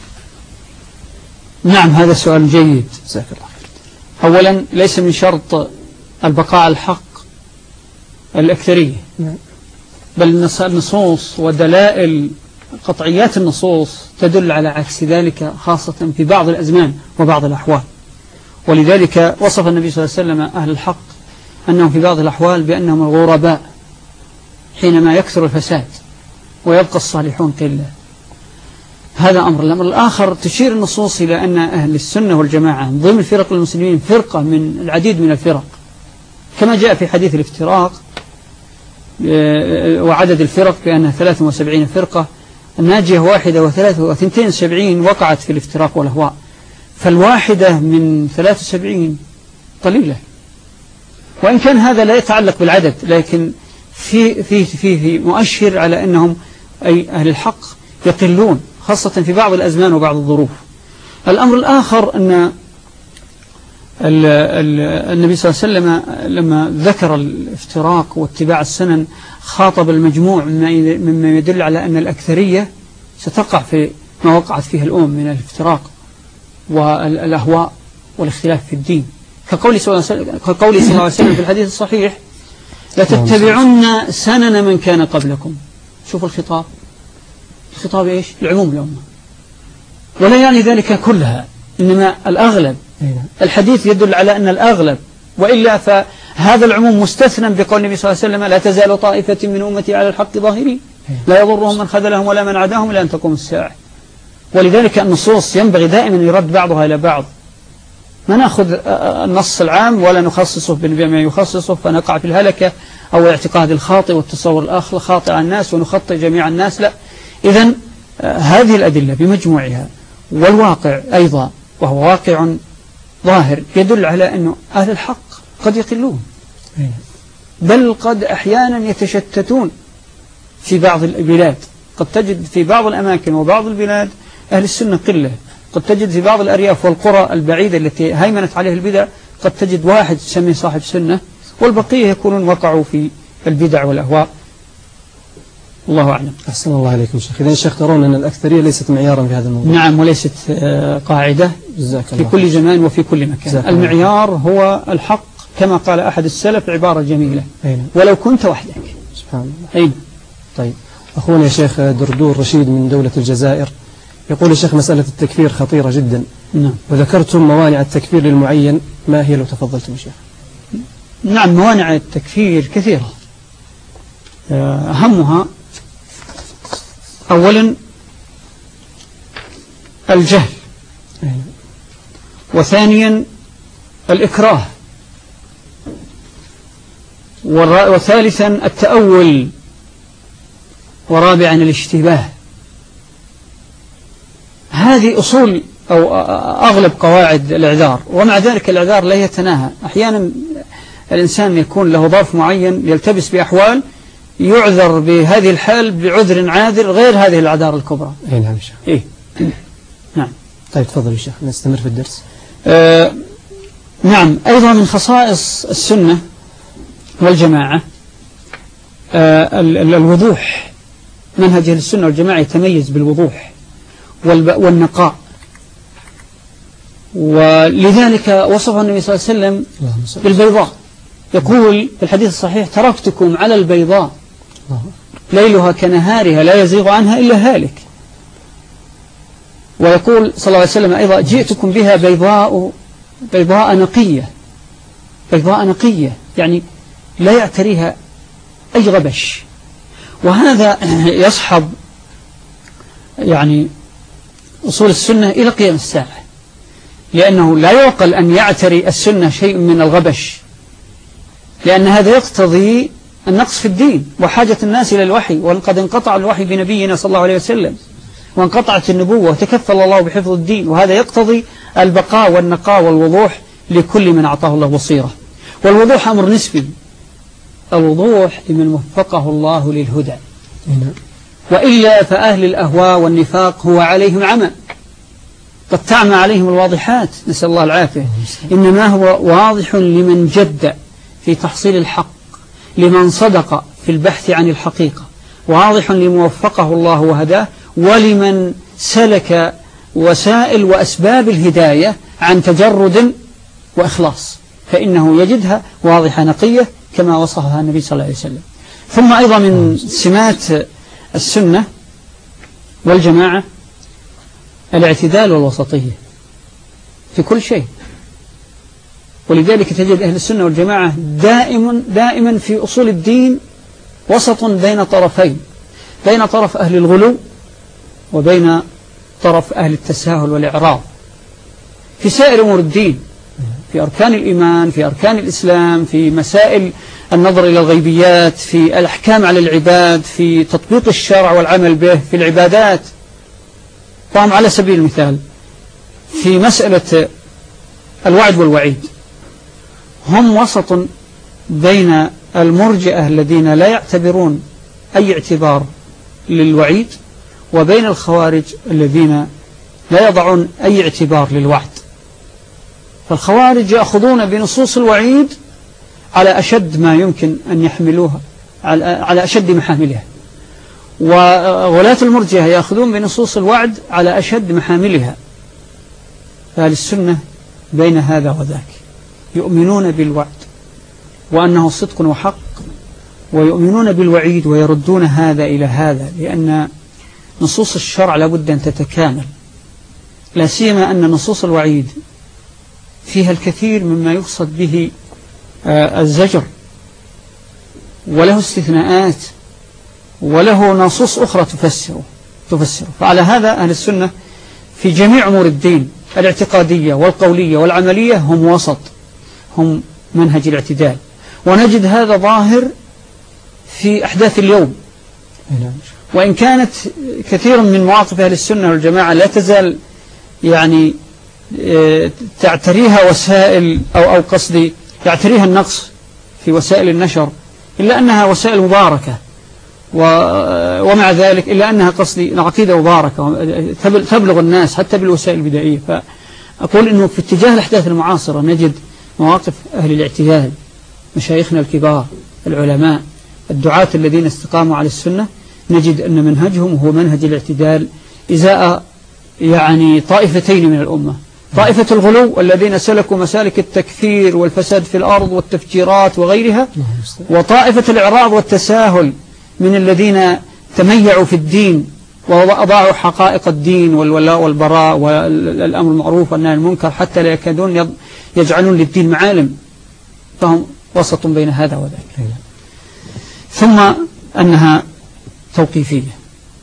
نعم، هذا سؤال جيد. جزاك الله خير. أولا ليس من شرط البقاء على الحق الأكثرية، بل النصوص ودلائل قطعيات النصوص تدل على عكس ذلك، خاصة في بعض الأزمان وبعض الأحوال. ولذلك وصف النبي صلى الله عليه وسلم أهل الحق أنهم في بعض الأحوال بأنهم الغرباء حينما يكثر الفساد ويبقى الصالحون قلة. هذا أمر. الأمر الآخر تشير النصوص إلى أن أهل السنة والجماعة ضمن فرق المسلمين فرقة من العديد من الفرق، كما جاء في حديث الافتراق وعدد الفرق بأنها 73 فرقة، الناجية واحدة و72 وقعت في الافتراق والأهواء. فالواحدة من 73 قليلة، وإن كان هذا لا يتعلق بالعدد، لكن فيه مؤشر على أنهم أي أهل الحق يقلون، خاصة في بعض الأزمان وبعض الظروف. الأمر الآخر أن النبي صلى الله عليه وسلم لما ذكر الافتراق واتباع السنن خاطب المجموع مما يدل على أن الأكثرية ستقع في ما وقعت فيه الأمم من الافتراق والأهواء والاختلاف في الدين، كقوله صلى الله عليه وسلم في الحديث الصحيح: لتتبعن سنن من كان قبلكم. شوف الخطاب إيش؟ لعموم الأمة، ولا يعني ذلك كلها، إنما الأغلب. الحديث يدل على أن الأغلب، وإلا فهذا العموم مستثنى بقول النبي صلى الله عليه وسلم: لا تزال طائفة من أمتي على الحق ظاهرين لا يضرهم من خذلهم ولا من عداهم إلى أن تقوم الساعة. ولذلك النصوص ينبغي دائما يرد بعضها إلى بعض، ما نأخذ النص العام ولا نخصصه بما يخصصه فنقع في الهلكة أو الاعتقاد الخاطئ والتصور الخاطئ عن الناس ونخطئ جميع الناس، لا. إذن هذه الأدلة بمجموعها والواقع أيضا، وهو واقع ظاهر، يدل على أن أهل الحق قد يقلون، بل قد أحيانا يتشتتون في بعض البلاد. قد تجد في بعض الأماكن وبعض البلاد أهل السنة قلة، قد تجد في بعض الأرياف والقرى البعيدة التي هيمنت عليها البدع قد تجد واحد تسميه صاحب سنة والبقية يكونون وقعوا في البدع والأهواء. الله أعلم. أحسن الله عليكم شيخ. إذن الشيخ ترون أن الأكثرية ليست معيارا في هذا الموضوع؟ نعم، وليست قاعدة في كل زمان وفي كل مكان. المعيار هو الحق، كما قال أحد السلف عبارة جميلة: ولو كنت وحدك. سبحان الله. طيب، أخونا يا شيخ دردور رشيد من دولة الجزائر يقول: يا شيخ مسألة التكفير خطيرة جدا. نعم. وذكرتم موانع التكفير للمعين، ما هي لو تفضلتم يا شيخ؟ نعم، موانع التكفير كثيرة، أهمها أولا الجهل، وثانيا الإكراه، وثالثا التأول، ورابعا الاشتباه. هذه أصول أو أغلب قواعد الإعذار، ومع ذلك الإعذار لا يتناهى. أحيانا الإنسان يكون له ظرف معين يلتبس بأحوال يعذر بهذه الحال بعذر عاذر غير هذه الأعذار الكبرى. أي نعم شيخ. إيه نعم. طيب تفضل يا شيخ نستمر في الدرس. نعم أيضا من خصائص السنة والجماعة الوضوح. منهج أهل السنة والجماعة يتميز بالوضوح والنقاء، ولذلك وصفه النبي صلى الله عليه وسلم بالبيضاء. يقول في الحديث الصحيح: تركتكم على البيضاء ليلها كنهارها لا يزيغ عنها إلا هالك. ويقول صلى الله عليه وسلم أيضا: جئتكم بها بيضاء نقية. بيضاء نقية يعني لا يعتريها أي غبش. وهذا يصحب يعني أصول السنة إلى قيام الساعة، لأنه لا يعقل أن يعتري السنة شيء من الغبش، لأن هذا يقتضي النقص في الدين وحاجة الناس إلى الوحي، وقد انقطع الوحي بنبينا صلى الله عليه وسلم، وانقطعت النبوة، وتكفل الله بحفظ الدين، وهذا يقتضي البقاء والنقاء والوضوح لكل من أعطاه الله بصيرة. والوضوح أمر نسبي، الوضوح لمن وفقه الله للهدى، وإلا فأهل الأهواء والنفاق هو عليهم عمى، قد تعمى عليهم الواضحات، نسأل الله العافية. إنما هو واضح لمن جد في تحصيل الحق، لمن صدق في البحث عن الحقيقة، واضح لمن وفقه الله وهداه، ولمن سلك وسائل وأسباب الهداية عن تجرد وإخلاص، فإنه يجدها واضحة نقية كما وصفها النبي صلى الله عليه وسلم. ثم أيضا من سمات السنة والجماعة الاعتدال والوسطية في كل شيء. ولذلك تجد أهل السنة والجماعة دائما في أصول الدين وسط بين طرفين، بين طرف أهل الغلو وبين طرف أهل التساهل والإعراض في سائر أمور الدين، في أركان الإيمان، في أركان الإسلام، في مسائل النظر إلى الغيبيات، في الأحكام على العباد، في تطبيق الشرع والعمل به، في العبادات. طبعا على سبيل المثال في مسألة الوعد والوعيد هم وسط بين المرجئة الذين لا يعتبرون أي اعتبار للوعيد، وبين الخوارج الذين لا يضعون أي اعتبار للوعد. فالخوارج يأخذون بنصوص الوعيد على أشد ما يمكن أن يحملوها، على أشد محاملها، وولاة المرجئة يأخذون بنصوص الوعد على أشد محاملها. فأهل السنة بين هذا وذاك، يؤمنون بالوعد وأنه صدق وحق، ويؤمنون بالوعيد ويردون هذا إلى هذا، لأن نصوص الشرع لابد أن تتكامل، لا سيما أن نصوص الوعيد فيها الكثير مما يقصد به الزجر، وله استثناءات، وله نصوص أخرى تفسره. فعلى هذا أهل السنة في جميع أمور الدين الاعتقادية والقولية والعملية هم وسط، هم منهج الاعتدال. ونجد هذا ظاهر في أحداث اليوم، وإن كانت كثير من مواقف أهل السنة والجماعة لا تزال يعني تعتريها وسائل أو قصدي يعتريها النقص في وسائل النشر، إلا أنها وسائل مباركة، ومع ذلك إلا أنها قصدي عقيدة مباركة تبلغ الناس حتى بالوسائل البدائية. فأقول إنه في اتجاه الأحداث المعاصرة نجد مواقف أهل الاعتدال، مشايخنا الكبار، العلماء، الدعاة الذين استقاموا على السنة، نجد أن منهجهم هو منهج الاعتدال إزاء يعني طائفتين من الأمة: طائفة الغلو الذين سلكوا مسالك التكفير والفساد في الأرض والتفجيرات وغيرها، وطائفة الإعراض والتساهل من الذين تميعوا في الدين وأضاعوا حقائق الدين والولاء والبراء والأمر المعروف والنهي عن المنكر حتى لا يكادون يجعلون للدين معالم. فهم وسط بين هذا وذاك. ثم أنها توقيفية.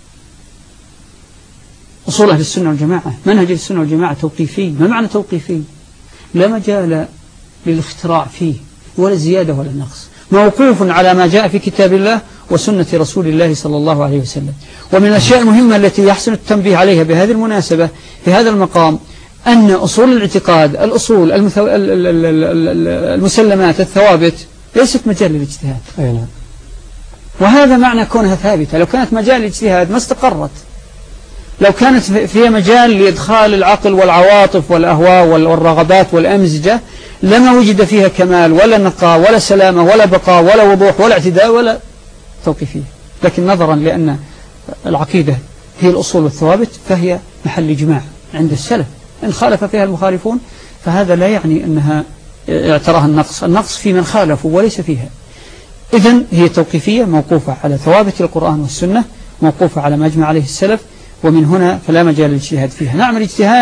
أصول أهل السنة والجماعة، منهج أهل السنة والجماعة توقيفي. ما معنى توقيفي؟ لا مجال للاختراع فيه ولا زيادة ولا نقص، موقوف على ما جاء في كتاب الله وسنة رسول الله صلى الله عليه وسلم. ومن الأشياء المهمة التي يحسن التنبيه عليها بهذه المناسبة في هذا المقام أن أصول الاعتقاد، الأصول المسلمات، الثوابت، ليست مجال للاجتهاد. وهذا معنى كونها ثابتة. لو كانت مجال الاجتهاد ما استقرت، لو كانت فيها مجال لإدخال العقل والعواطف والأهواء والرغبات والأمزجة لما وجد فيها كمال ولا نقاء ولا سلامة ولا بقاء ولا وضوح ولا اعتداء ولا توقيفية. لكن نظرا لأن العقيدة هي الأصول والثوابت فهي محل إجماع عند السلف، إن خالف فيها المخالفون فهذا لا يعني أنها اعتراها النقص في من خالفوا وليس فيها. إذن هي توقيفية موقوفة على ثوابت القرآن والسنة، موقوفة على ما أجمع عليه السلف، ومن هنا فلا مجال للاجتهاد فيها. نعم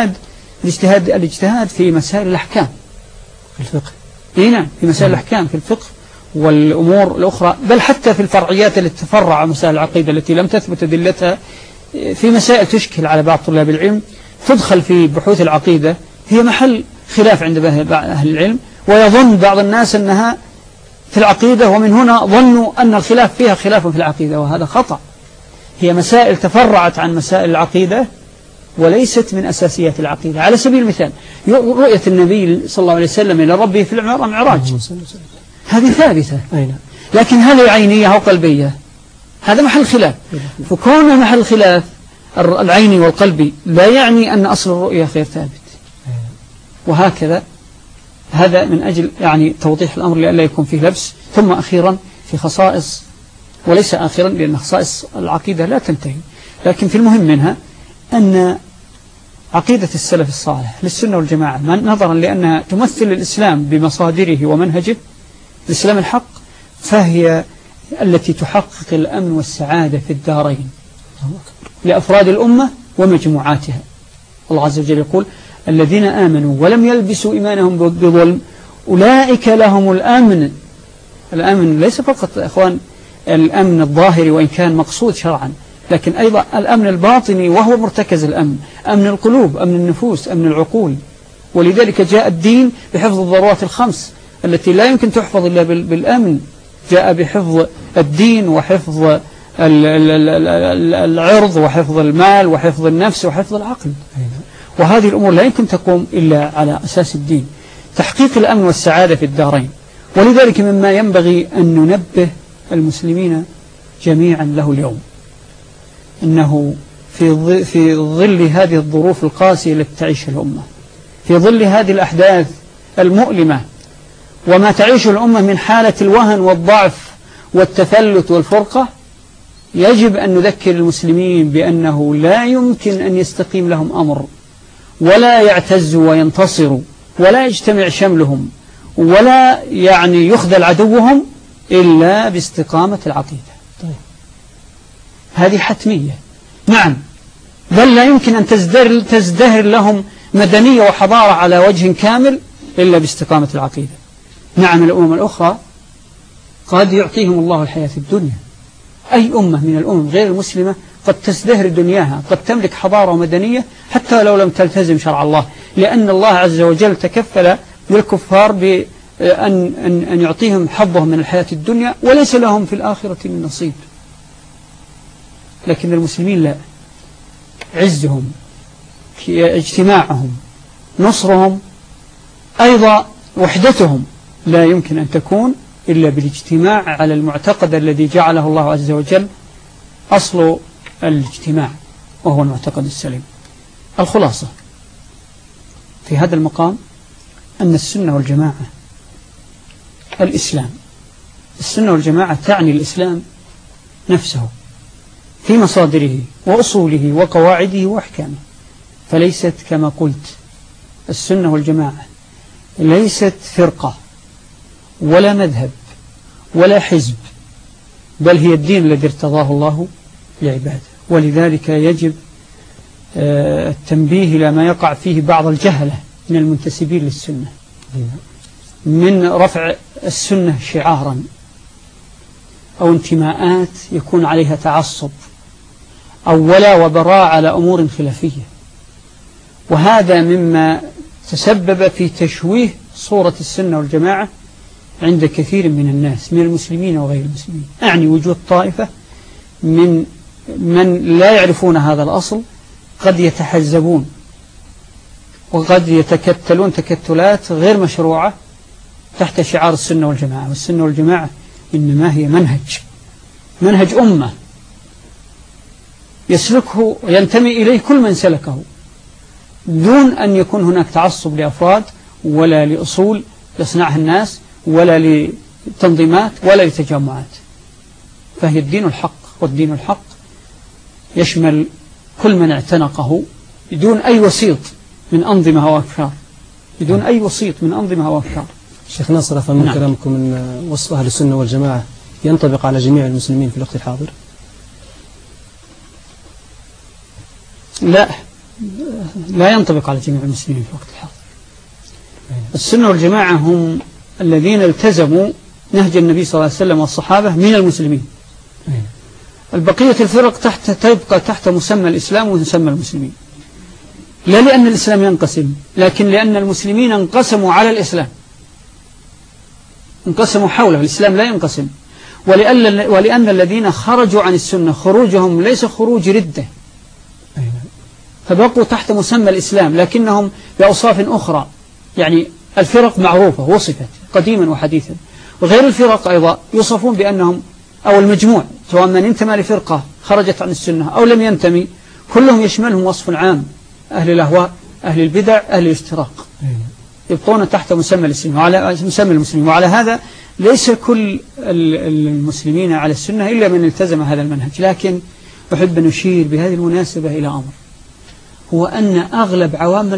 الاجتهاد في مسائل الأحكام في الفقه، نعم في مسائل الأحكام في الفقه والأمور الأخرى، بل حتى في الفرعيات التي تفرع مسائل العقيدة التي لم تثبت أدلتها، في مسائل تشكل على بعض طلاب العلم تدخل في بحوث العقيدة، هي محل خلاف عند أهل العلم، ويظن بعض الناس أنها في العقيدة، ومن هنا ظنوا أن الخلاف فيها خلاف في العقيدة، وهذا خطأ. هي مسائل تفرعت عن مسائل العقيدة وليست من أساسيات العقيدة. على سبيل المثال رؤية النبي صلى الله عليه وسلم إلى ربه في المعراج، هذه ثابتة، لكن هذه عينية أو قلبية، هذا محل خلاف. فكون محل خلاف العيني والقلبي لا يعني أن أصل الرؤية غير ثابت. وهكذا هذا من أجل يعني توضيح الأمر لئلا يكون فيه لبس. ثم أخيرا في خصائص، وليس آخرا لأن خصائص العقيدة لا تنتهي، لكن في المهم منها أن عقيدة السلف الصالح للسنة والجماعة نظرا لأنها تمثل الإسلام بمصادره ومنهجه، الإسلام الحق، فهي التي تحقق الأمن والسعادة في الدارين لأفراد الأمة ومجموعاتها. الله عز وجل يقول: الذين آمنوا ولم يلبسوا إيمانهم بظلم أولئك لهم الأمن. الأمن ليس فقط إخوان الأمن الظاهري وإن كان مقصود شرعا، لكن أيضا الأمن الباطني وهو مرتكز الأمن، أمن القلوب، أمن النفوس، أمن العقول. ولذلك جاء الدين بحفظ الضرورات الخمس التي لا يمكن تحفظ إلا بالأمن، جاء بحفظ الدين وحفظ العرض وحفظ المال وحفظ النفس وحفظ العقل. وهذه الأمور لا يمكن تقوم إلا على أساس الدين، تحقيق الأمن والسعادة في الدارين. ولذلك مما ينبغي أن ننبه المسلمين جميعا له اليوم أنه في ظل هذه الظروف القاسية التي تعيشها الأمة، في ظل هذه الأحداث المؤلمة وما تعيشه الأمة من حالة الوهن والضعف والتفلت والفرقة، يجب أن نذكر المسلمين بأنه لا يمكن أن يستقيم لهم أمر ولا يعتزوا وينتصروا ولا يجتمع شملهم ولا يعني يخذل عدوهم إلا باستقامة العقيدة. هذه حتمية. نعم، بل لا يمكن أن تزدهر لهم مدنية وحضارة على وجه كامل إلا باستقامة العقيدة. نعم، الأمم الأخرى قد يعطيهم الله الحياة الدنيا، أي أمة من الأمم غير المسلمة قد تزدهر دنياها، قد تملك حضارة ومدنية حتى لو لم تلتزم شرع الله، لأن الله عز وجل تكفل للكفار بأن يعطيهم حظهم من الحياة الدنيا وليس لهم في الآخرة من نصيب. لكن المسلمين لا، عزهم، اجتماعهم، نصرهم، أيضا وحدتهم لا يمكن أن تكون إلا بالاجتماع على المعتقد الذي جعله الله عز وجل أصل الاجتماع، وهو المعتقد السليم. الخلاصة في هذا المقام أن السنة والجماعة الإسلام، السنة والجماعة تعني الإسلام نفسه في مصادره وأصوله وقواعده وأحكامه، فليست كما قلت السنة والجماعة ليست فرقة ولا مذهب ولا حزب، بل هي الدين الذي ارتضاه الله لعباده. ولذلك يجب التنبيه إلى ما يقع فيه بعض الجهلة من المنتسبين للسنة، من رفع السنة شعارا أو انتماءات يكون عليها تعصب أو ولا وبراء على أمور خلافية، وهذا مما تسبب في تشويه صورة السنة والجماعة عند كثير من الناس من المسلمين وغير المسلمين. أعني وجود طائفة من لا يعرفون هذا الأصل قد يتحزبون وقد يتكتلون تكتلات غير مشروعة تحت شعار السنة والجماعة. والسنة والجماعة إنما هي منهج منهج أمة يسلكه وينتمي إليه كل من سلكه، دون أن يكون هناك تعصب لأفراد ولا لأصول يصنعها الناس ولا لتنظيمات ولا لتجمعات. فهي الدين الحق، والدين الحق يشمل كل من اعتنقه بدون أي وسيط من أنظمة وأفكار، بدون أي وسيط من أنظمة وأفكار. شيخ ناصر، أفهم من كلامكم أن وصف أهل السنة والجماعة ينطبق على جميع المسلمين في الوقت الحاضر؟ لا ينطبق على جميع المسلمين في الوقت الحاضر. السنة والجماعة هم الذين التزموا نهج النبي صلى الله عليه وسلم والصحابة من المسلمين. البقية الفرق تبقى تحت مسمى الإسلام ومسمى المسلمين، لا لأن الإسلام ينقسم، لكن لأن المسلمين انقسموا على الإسلام، انقسموا حوله. الإسلام لا ينقسم. ولأن الذين خرجوا عن السنة خروجهم ليس خروج ردة، فبقوا تحت مسمى الإسلام لكنهم بأوصاف أخرى. يعني الفرق معروفة وصفت قديما وحديثا، وغير الفرق أيضا يوصفون بأنهم، أو المجموع سواء من انتمى لفرقة خرجت عن السنة أو لم ينتمي، كلهم يشملهم وصف عام: أهل الأهواء، أهل البدع، أهل الاشتراك، يبقون تحت مسمى الإسلام وعلى مسمى المسلمين. وعلى هذا ليس كل المسلمين على السنة إلا من التزم هذا المنهج. لكن أحب أن أشير بهذه المناسبة إلى أمر، هو أن أغلب عوام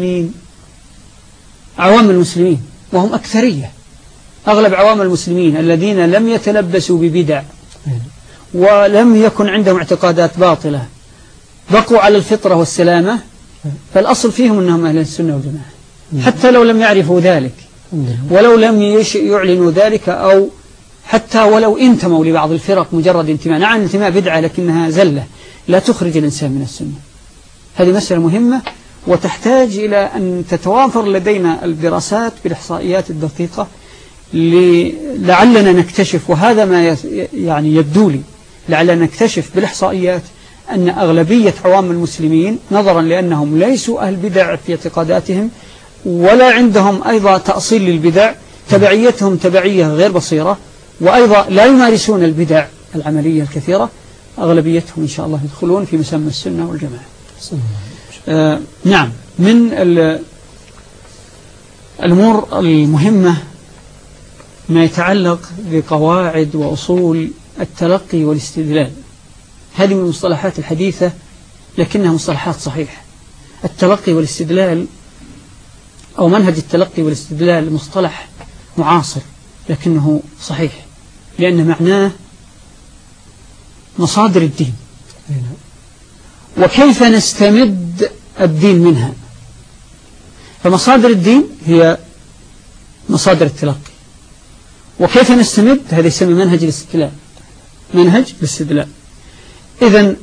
المسلمين وهم أكثرية، أغلب عوام المسلمين الذين لم يتلبسوا ببدع ولم يكن عندهم اعتقادات باطلة، بقوا على الفطرة والسلامة، فالأصل فيهم أنهم أهل السنة والجماعة، حتى لو لم يعرفوا ذلك ولو لم يعلنوا ذلك، أو حتى ولو انتموا لبعض الفرق مجرد انتماء. نعم الانتماء بدعة لكنها زلة لا تخرج الإنسان من السنة. هذه مسألة مهمة وتحتاج إلى أن تتوافر لدينا الدراسات بالإحصائيات الدقيقة لعلنا نكتشف، وهذا ما يعني يبدو لي، لعلنا نكتشف بالإحصائيات أن أغلبية عوام المسلمين، نظرا لأنهم ليسوا أهل بدع في اعتقاداتهم ولا عندهم أيضا تأصيل للبدع، تبعيتهم تبعية غير بصيرة، وأيضا لا يمارسون البدع العملية الكثيرة، أغلبيتهم إن شاء الله يدخلون في مسمى السنة والجماعة. نعم، من الأمور المهمة ما يتعلق بقواعد وأصول التلقي والاستدلال. هذه من المصطلحات الحديثة لكنها مصطلحات صحيحة. التلقي والاستدلال أو منهج التلقي والاستدلال مصطلح معاصر لكنه صحيح، لأن معناه مصادر الدين وكيف نستمد الدين منها. فمصادر الدين هي مصادر التلقي، وكيف نستمد هذا يسمى منهج الاستدلال. منهج الاستدلال. إذن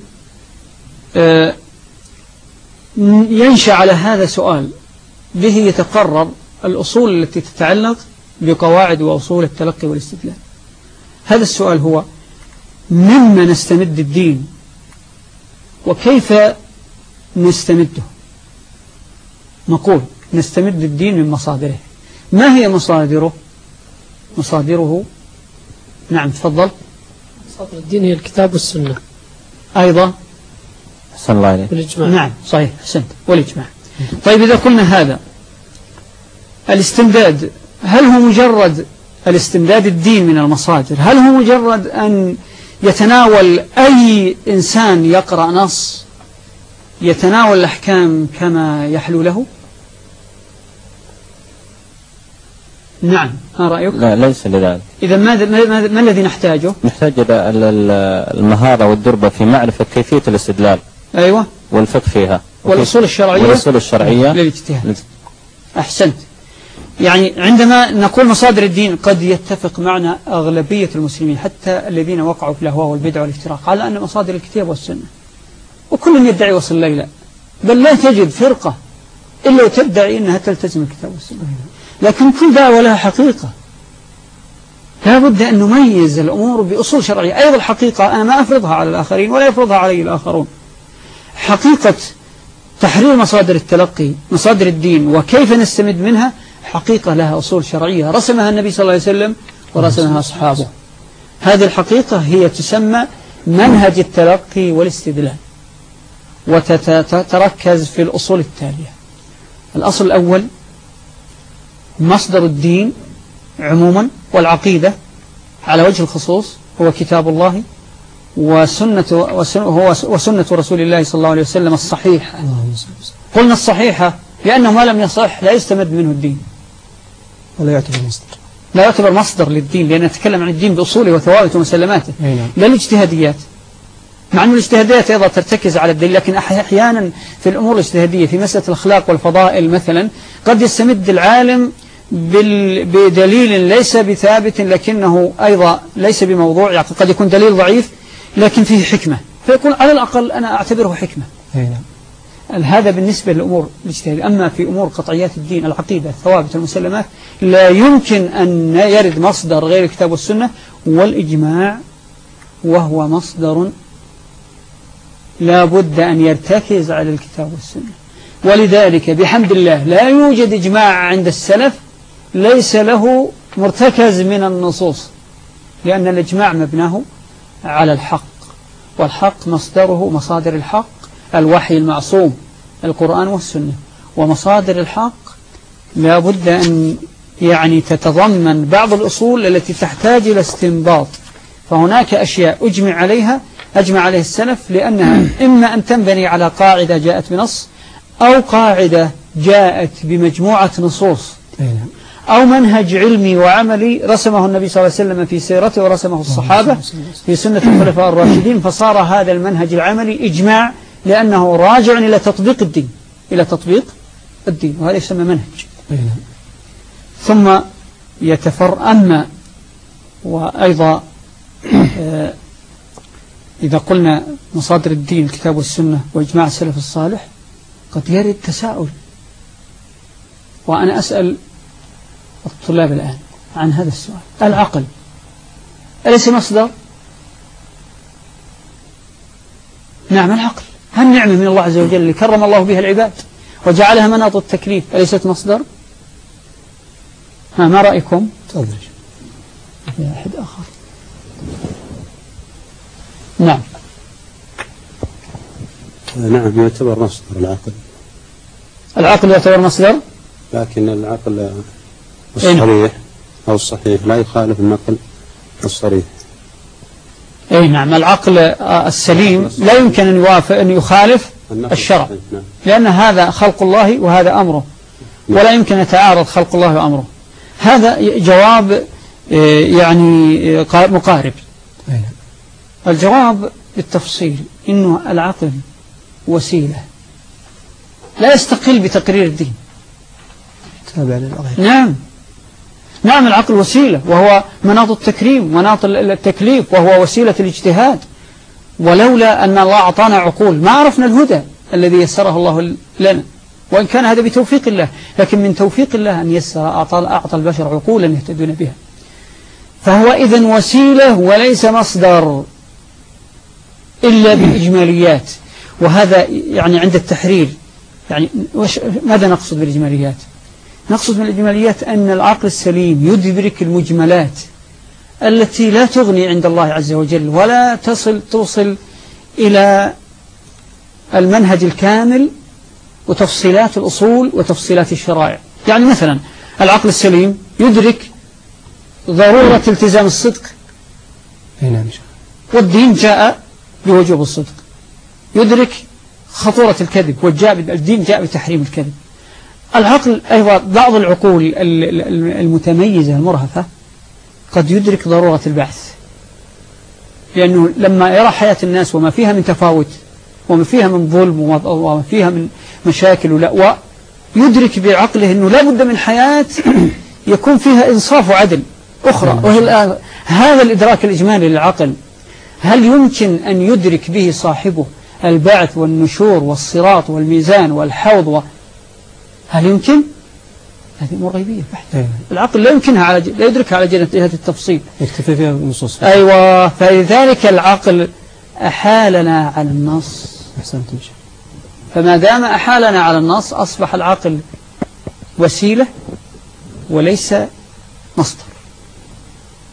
ينشأ على هذا سؤال به يتقرر الأصول التي تتعلق بقواعد وأصول التلقي والاستدلال. هذا السؤال هو: مما نستمد الدين وكيف نستمده؟ نقول نستمد الدين من مصادره. ما هي مصادره؟ نعم تفضل. مصادر الدين هي الكتاب والسنة، أيضا أحسن الله عليك، والإجماع. نعم صحيح، أحسنت، والإجماع. طيب إذا قلنا هذا الاستمداد، هل هو مجرد الاستمداد الدين من المصادر؟ هل هو مجرد أن يتناول أي إنسان يقرأ نص يتناول الأحكام كما يحلو له؟ نعم، ما رأيك؟ لا، ليس لذلك. إذا ما الذي نحتاجه؟ نحتاج المهارة والدربة في معرفة كيفية الاستدلال، أيوة، والفقه فيها، والأصول الشرعية للاجتهاد. أحسنت. يعني عندما نقول مصادر الدين قد يتفق معنا أغلبية المسلمين حتى الذين وقعوا في الأهواء والبدع والافتراق على أن مصادر الكتاب والسنة، وكل يدعي وصل الليلة، بل لا تجد فرقة إلا وتدعي أنها تلتزم الكتاب والسنة. لكن كل دعوة لها حقيقة، لا بد أن نميز الأمور بأصول شرعية. أيضا الحقيقة أنا ما أفرضها على الآخرين ولا يفرضها علي الآخرون. حقيقة تحرير مصادر التلقي، مصادر الدين وكيف نستمد منها، حقيقة لها أصول شرعية رسمها النبي صلى الله عليه وسلم ورسمها أصحابه. هذه الحقيقة هي تسمى منهج التلقي والاستدلال، وتتركز في الأصول التالية. الأصل الأول مصدر الدين عموما والعقيدة على وجه الخصوص هو كتاب الله وسنة رسول الله صلى الله عليه وسلم الصحيحة. قلنا الصحيحة لأنه ما لم يصح لا يستمد منه الدين، ولا يعتبر مصدر، لا يعتبر مصدر للدين، لأن نتكلم عن الدين بأصوله وثوابته ومسلماته لا الاجتهاديات، مع أن الاجتهاديات أيضا ترتكز على الدليل، لكن أحيانا في الأمور الاجتهادية في مسألة الأخلاق والفضائل مثلا قد يستمد العالم بدليل ليس بثابت لكنه أيضا ليس بموضوع، يعني قد يكون دليل ضعيف لكن فيه حكمة، فيقول على الأقل أنا أعتبره حكمة. هذا بالنسبة للأمور الاجتهادية. أما في أمور قطعيات الدين العقيدة الثوابت المسلمات لا يمكن أن يرد مصدر غير الكتاب والسنة والإجماع، وهو مصدر لا بد أن يرتكز على الكتاب والسنة. ولذلك بحمد الله لا يوجد إجماع عند السلف ليس له مرتكز من النصوص، لأن الإجماع مبناه على الحق، والحق مصدره مصادر الحق الوحي المعصوم القرآن والسنة، ومصادر الحق لا بد أن يعني تتضمن بعض الأصول التي تحتاج إلى استنباط. فهناك أشياء أجمع عليه السلف لأنها إما أن تنبني على قاعدة جاءت بنص، أو قاعدة جاءت بمجموعة نصوص، أو منهج علمي وعملي رسمه النبي صلى الله عليه وسلم في سيرته ورسمه الصحابة في سنة الخلفاء الراشدين، فصار هذا المنهج العملي إجماع لأنه راجع إلى تطبيق الدين، وهذا يسمى منهج. ثم أما وأيضا إذا قلنا مصادر الدين الكتاب والسنة وإجماع السلف الصالح قد يرد تساؤل، وأنا أسأل الطلاب الآن عن هذا السؤال: العقل أليس مصدر؟ نعم العقل، هالنعمة من الله عز وجل اللي كرم الله بها العباد وجعلها مناط التكليف، أليست مصدر؟ ما رأيكم؟ تفضل يا أحد آخر. نعم يعتبر مصدر العقل يعتبر مصدر، لكن العقل الصريح أو الصحيح لا يخالف النقل الصريح. أي نعم، العقل السليم لا يمكن أن يوافق أن يخالف الشرع، لأن هذا خلق الله وهذا أمره، ولا يمكن أن يتعارض خلق الله وأمره. هذا جواب يعني مقارب. الجواب بالتفصيل إنه العقل وسيلة لا يستقل بتقرير الدين. نعم العقل وسيلة، وهو مناط التكريم مناط التكليف، وهو وسيلة الاجتهاد. ولولا أن الله أعطانا عقول ما عرفنا الهدى الذي يسره الله لنا، وإن كان هذا بتوفيق الله، لكن من توفيق الله أن يسر أعطى البشر عقولا يهتدون بها. فهو إذن وسيلة وليس مصدر إلا بالإجماليات. وهذا يعني عند التحرير يعني ماذا نقصد بالإجماليات؟ نقصد بالإجماليات أن العقل السليم يدرك المجملات التي لا تغني عند الله عز وجل ولا توصل إلى المنهج الكامل وتفصيلات الأصول وتفصيلات الشرائع. يعني مثلا العقل السليم يدرك ضرورة التزام الصدق، والدين جاء بوجوب الصدق. يدرك خطورة الكذب، والدين جاء بتحريم الكذب. العقل أيضا بعض العقول المتميزة المرهفة قد يدرك ضرورة البعث، لأنه لما يرى حياة الناس وما فيها من تفاوت وما فيها من ظلم وما فيها من مشاكل يدرك بعقله أنه لا بد من حياة يكون فيها إنصاف وعدل أخرى. وهي هذا الإدراك الإجمالي للعقل هل يمكن أن يدرك به صاحبه البعث والنشور والصراط والميزان والحوض هل يمكن؟ هذه أمور غيبية بحتة. العقل لا يمكنها لا يدركها على جهة التفصيل، يكتفي فيها النصوص. أيوة، فلذلك العقل أحالنا على النص. أحسنتم. فما دام أحالنا على النص أصبح العقل وسيلة وليس مصدر.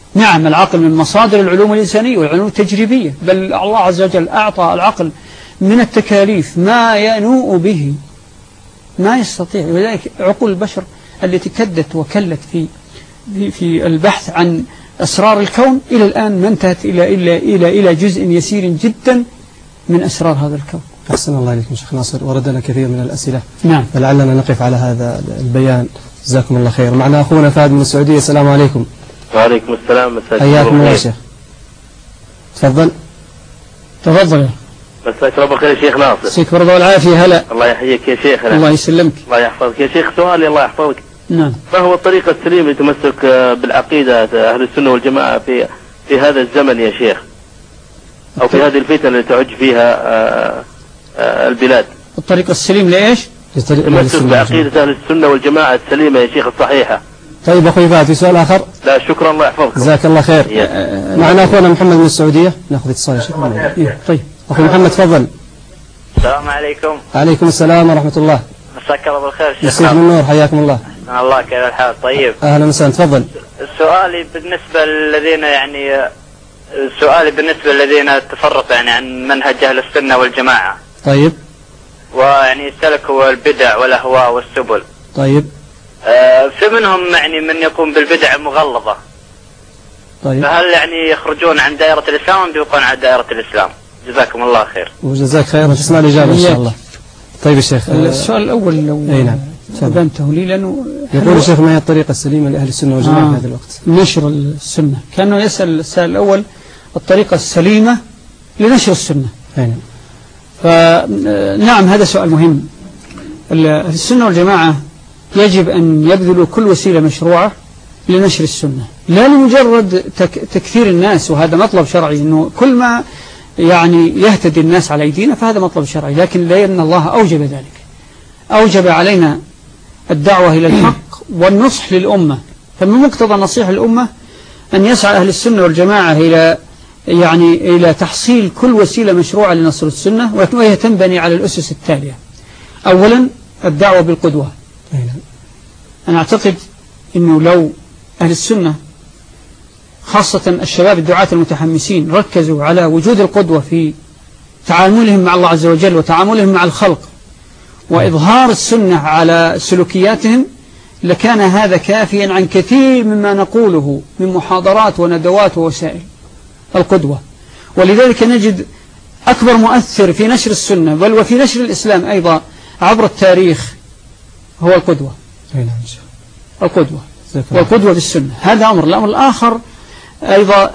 نعم العقل من مصادر العلوم الإنسانية والعلوم التجريبية، بل الله عز وجل أعطى العقل من التكاليف ما ينوء به ما يستطيع. ولذلك عقول البشر التي كدت وكلت في البحث عن أسرار الكون إلى الآن ما انتهت إلى جزء يسير جدا من أسرار هذا الكون. أحسن الله إليكم شيخ ناصر، وردنا كثير من الأسئلة. نعم. فلعلنا نقف على هذا البيان. جزاكم الله خير. معنا أخونا فهد من السعودية. السلام عليكم. وعليكم السلام. حياكم الله يا شيخ. تفضل. تفضل. مساك الله بالخير يا شيخ ناصر. مساك برضه والعافية. هلا. الله يحييك يا شيخ. الله يسلمك. الله يحفظك يا شيخ. سؤالي الله يحفظك. نعم. ما هو الطريقة السليمة للتمسك بالعقيدة أهل السنة والجماعة في هذا الزمن يا شيخ، أو في هذه الفتن اللي تعج فيها البلاد؟ الطريقة السليمة لإيش؟ التمسك بعقيدة أهل السنة والجماعة السليمة يا شيخ الصحيحة. طيب أخوي فهد في سؤال آخر؟ لا شكرا الله يحفظك. جزاك الله خير. معنا أخونا محمد من السعودية. نأخذ اتصال يا شيخ. طيب أخوي محمد تفضل. السلام عليكم. عليكم السلام ورحمة الله. مساك الله بالخير شيخ. مساك بالنور. حياكم الله. الله كيف الحال؟ طيب. أهلا وسهلا. تفضل. سؤالي بالنسبة للذين تفرقوا عن منهج أهل السنة والجماعة. طيب. سلكوا البدع والأهواء والسبل. طيب. في منهم من يقوم بالبدع مغلظة. طيب. فهل يخرجون عن دائرة الإسلام أم يبقون عن دائرة الإسلام؟ جزاكم الله خير. وجزاك خير. تسمع الإجابة إن شاء الله. طيب يا شيخ. السؤال الأول لو نعم أبنته لي، لأنه يقول الشيخ ما هي الطريقة السليمة لأهل السنة والجماعة في هذا الوقت؟ نشر السنة. كأنه يسأل السؤال الأول الطريقة السليمة لنشر السنة. نعم. فنعم هذا سؤال مهم. السنة والجماعة يجب أن يبذلوا كل وسيلة مشروعة لنشر السنة، لا لمجرد تكثير الناس، وهذا مطلب شرعي، إنه كل ما يهتدي الناس على أيدينا فهذا مطلب شرعي، لكن لأن الله أوجب ذلك، أوجب علينا الدعوة إلى الحق والنصح للأمة. فمن مقتضى نصيحة الأمة أن يسعى أهل السنة والجماعة إلى تحصيل كل وسيلة مشروعة لنصر السنة، وهي تنبني على الأسس التالية. أولا الدعوة بالقدوة. أنا أعتقد أنه لو أهل السنة خاصة الشباب الدعاة المتحمسين ركزوا على وجود القدوة في تعاملهم مع الله عز وجل وتعاملهم مع الخلق وإظهار السنة على سلوكياتهم، لكان هذا كافيا عن كثير مما نقوله من محاضرات وندوات ووسائل. القدوة. ولذلك نجد أكبر مؤثر في نشر السنة بل وفي نشر الإسلام أيضا عبر التاريخ هو القدوة. القدوة والقدوة بالسنة. هذا أمر. الأمر الآخر أيضا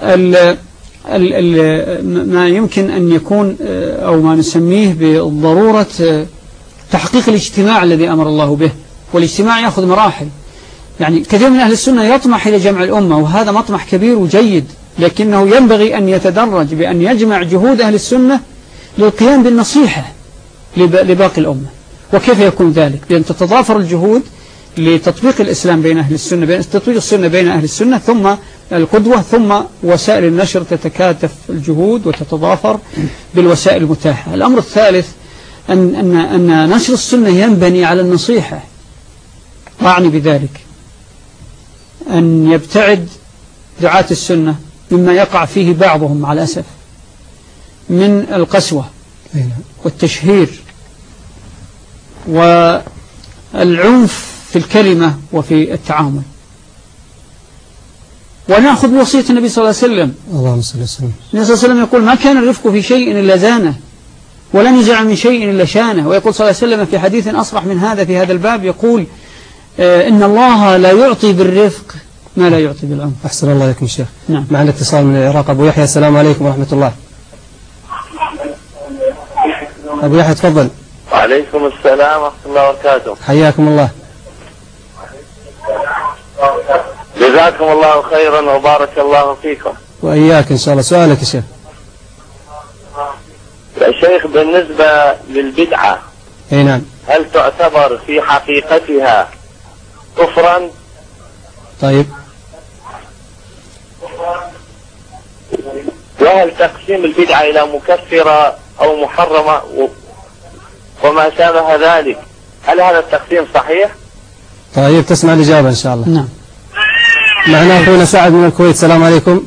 ما يمكن أن يكون أو ما نسميه بضرورة تحقيق الاجتماع الذي أمر الله به، والاجتماع يأخذ مراحل. كثير من أهل السنة يطمح إلى جمع الأمة، وهذا مطمح كبير وجيد، لكنه ينبغي أن يتدرج بأن يجمع جهود أهل السنة للقيام بالنصيحة لباقي الأمة. وكيف يكون ذلك؟ بأن تتضافر الجهود لتطبيق الإسلام بين أهل السنة، بين تطبيق السنة بين أهل السنة، ثم القدوة، ثم وسائل النشر تتكاتف الجهود وتتضافر بالوسائل المتاحة. الأمر الثالث أن نشر السنة ينبني على النصيحة. وأعني بذلك أن يبتعد دعاة السنة مما يقع فيه بعضهم مع الأسف من القسوة والتشهير والعنف في الكلمة وفي التعامل. ونأخذ بوصية النبي صلى الله عليه وسلم. اللهم صل وسلم. النبي صلى الله عليه وسلم يقول: ما كان الرفق في شيء إلا زانه، ولا نزع من شيء إلا شانه. ويقول صلى الله عليه وسلم في حديث أصرح من هذا في هذا الباب، يقول: إن الله لا يعطي بالرفق ما لا يعطي بالعنف. أحسن الله عليكم شيخ. نعم. معنا اتصال من العراق. أبو يحيى السلام عليكم ورحمة الله. أبو يحيى تفضل. وعليكم السلام ورحمة الله وبركاته. حياكم الله. جزاكم الله خيرا وبارك الله فيكم. وإياك إن شاء الله. سؤالك يا شيخ. يا شيخ، بالنسبة للبدعة، أي نعم، هل تعتبر في حقيقتها كفرا؟ طيب. وهل تقسيم البدعة إلى مكفرة أو محرمة وما شابه ذلك، هل هذا التقسيم صحيح؟ طيب تسمع الإجابة إن شاء الله. نعم. معنا أخونا سعد من الكويت. السلام عليكم.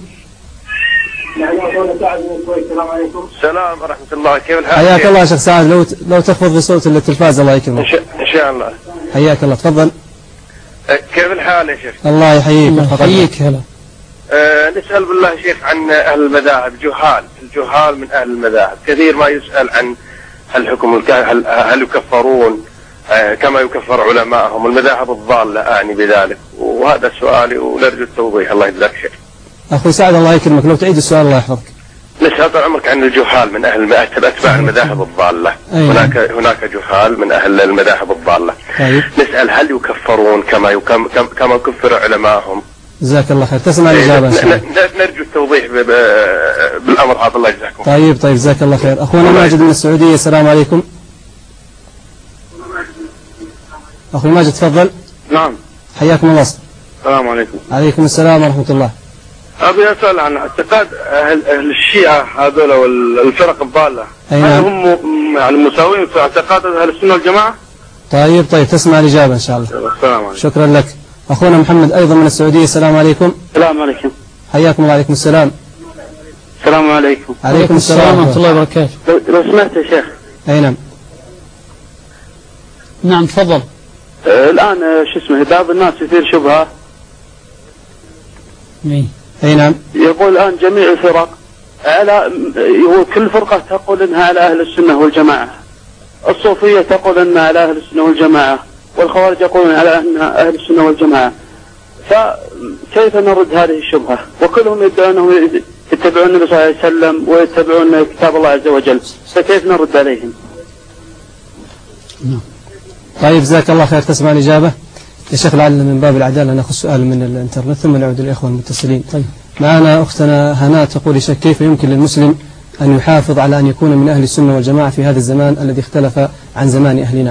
السلام ورحمة الله. كيف الحال؟ حياك الله يا شيخ سعد، لو تخفض بصوت التلفاز الله يكرمك. إن شاء الله. حياك الله، تفضل. كيف الحال يا شيخ؟ الله يحييك. يحييك. هلا. نسأل بالله شيخ عن أهل المذاهب، الجهال من أهل المذاهب كثير ما يسأل عن هل يكفرون كما يكفر علماءهم، المذاهب الضالة أعني بذلك، وهذا سؤالي ونرجو التوضيح. الله يجزاك خير. أخوي سعد الله يكرمك، لو تعيد السؤال الله يحفظك. نسأل طال عمرك عن الجهال من أهل أتباع المذاهب الضالة. هناك جهال من أهل المذاهب الضالة. طيب. نسأل هل يكفرون كما كفر علماءهم؟ جزاك الله خير. تسمع الإجابة إن شاء الله. نرجو التوضيح بالأمر هذا. الله يجزاكم. طيب جزاك الله خير. أخونا ماجد من السعودية. السلام عليكم. أخوي ماجد تفضل. نعم. حياكم الله. السلام عليكم. عليكم السلام ورحمة الله. أبي أسأل عن اعتقاد أهل الشيعة هذول والفرق الضالة، هل هم يعني مساوين في اعتقاد أهل السنة والجماعة؟ طيب تسمع الإجابة إن شاء الله. السلام عليكم. شكرا لك. أخونا محمد أيضا من السعودية. السلام عليكم. السلام عليكم. حياكم الله. عليكم السلام. السلام عليكم. عليكم السلام ورحمة الله وبركاته. لو سمعت يا شيخ. أي نعم. نعم تفضل. الآن بعض الناس يثير شبهة. أي نعم. يقول الآن جميع الفرق كل فرقة تقول أنها على أهل السنة والجماعة، الصوفية تقول أنها على أهل السنة والجماعة، والخوارج يقولون على أنها أهل السنة والجماعة، فكيف نرد هذه الشبهة؟ وكلهم يدعون يتبعون النبي صلى الله عليه وسلم ويتبعون كتاب الله عز وجل، فكيف نرد عليهم؟ طيب جزاك الله خير. تسمع الإجابة يا شيخ. لعل من باب العدالة نأخذ سؤال من الانترنت ثم نعود للإخوة المتصلين. طيب. معنا أختنا هناء تقول يا شيخ كيف يمكن للمسلم أن يحافظ على أن يكون من أهل السنة والجماعة في هذا الزمان الذي اختلف عن زمان أهلنا؟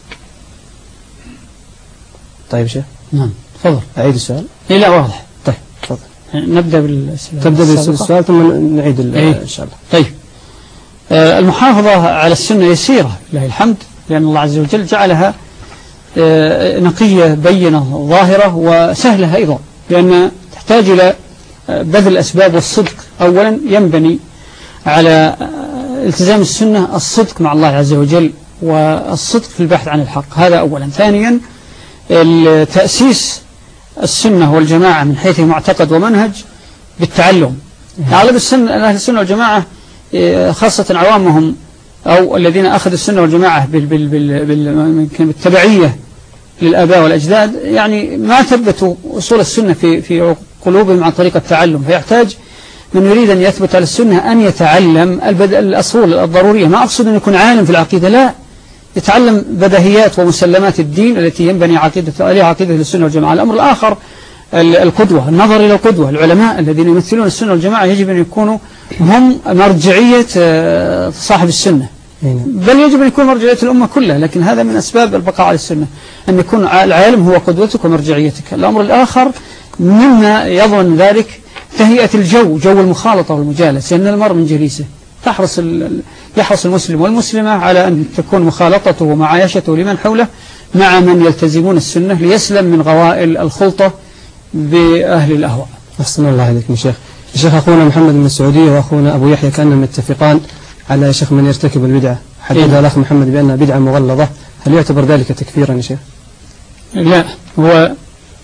طيب شيخ. نعم تفضل. أعيد السؤال. لا واضح. طيب تفضل. نبدأ بالسؤال. تبدأ بالسؤال ثم نعيد إن شاء الله. طيب. المحافظة على السنة يسيرة لله الحمد، لأن الله عز وجل جعلها نقية بينة ظاهرة وسهلة أيضا، لأن تحتاج إلى بذل الأسباب والصدق. أولا ينبني على التزام السنة الصدق مع الله عز وجل والصدق في البحث عن الحق، هذا أولا. ثانيا تأسيس السنة والجماعة من حيث معتقد ومنهج بالتعلم. أغلب أهل السنة والجماعة خاصة عوامهم أو الذين أخذوا السنة والجماعة بالتبعية للآباء والأجداد، يعني ما ثبتوا أصول السنة في قلوبهم عن طريق التعلم، فيحتاج من يريد أن يثبت على السنة أن يتعلم الأصول الضرورية. ما أقصد أن يكون عالم في العقيدة، لا، يتعلم بدهيات ومسلمات الدين التي ينبني عليها عقيدة السنة والجماعة. الأمر الآخر القدوة، النظر إلى القدوة. العلماء الذين يمثلون السنة والجماعة يجب أن يكونوا هم مرجعية صاحب السنة، بل يجب أن يكون مرجعية الأمة كلها، لكن هذا من أسباب البقاء على السنة، أن يكون العالم هو قدوتك ومرجعيتك. الأمر الآخر مما يضمن ذلك تهيئة جو المخالطة والمجالسة، لأن المرء من جليسه. يحرص المسلم والمسلمة على أن تكون مخالطته ومعايشته لمن حوله مع من يلتزمون السنة، ليسلم من غوائل الخلطة بأهل الأهواء. أحسن الله إليكم شيخ. الشيخ أخونا محمد من السعودية وأخونا أبو يحيى كانوا متفقان على يا شيخ من يرتكب البدعة، حددها الأخ محمد بأنها بدعة مغلظة، هل يعتبر ذلك تكفيرا يا شيخ؟ لا، هو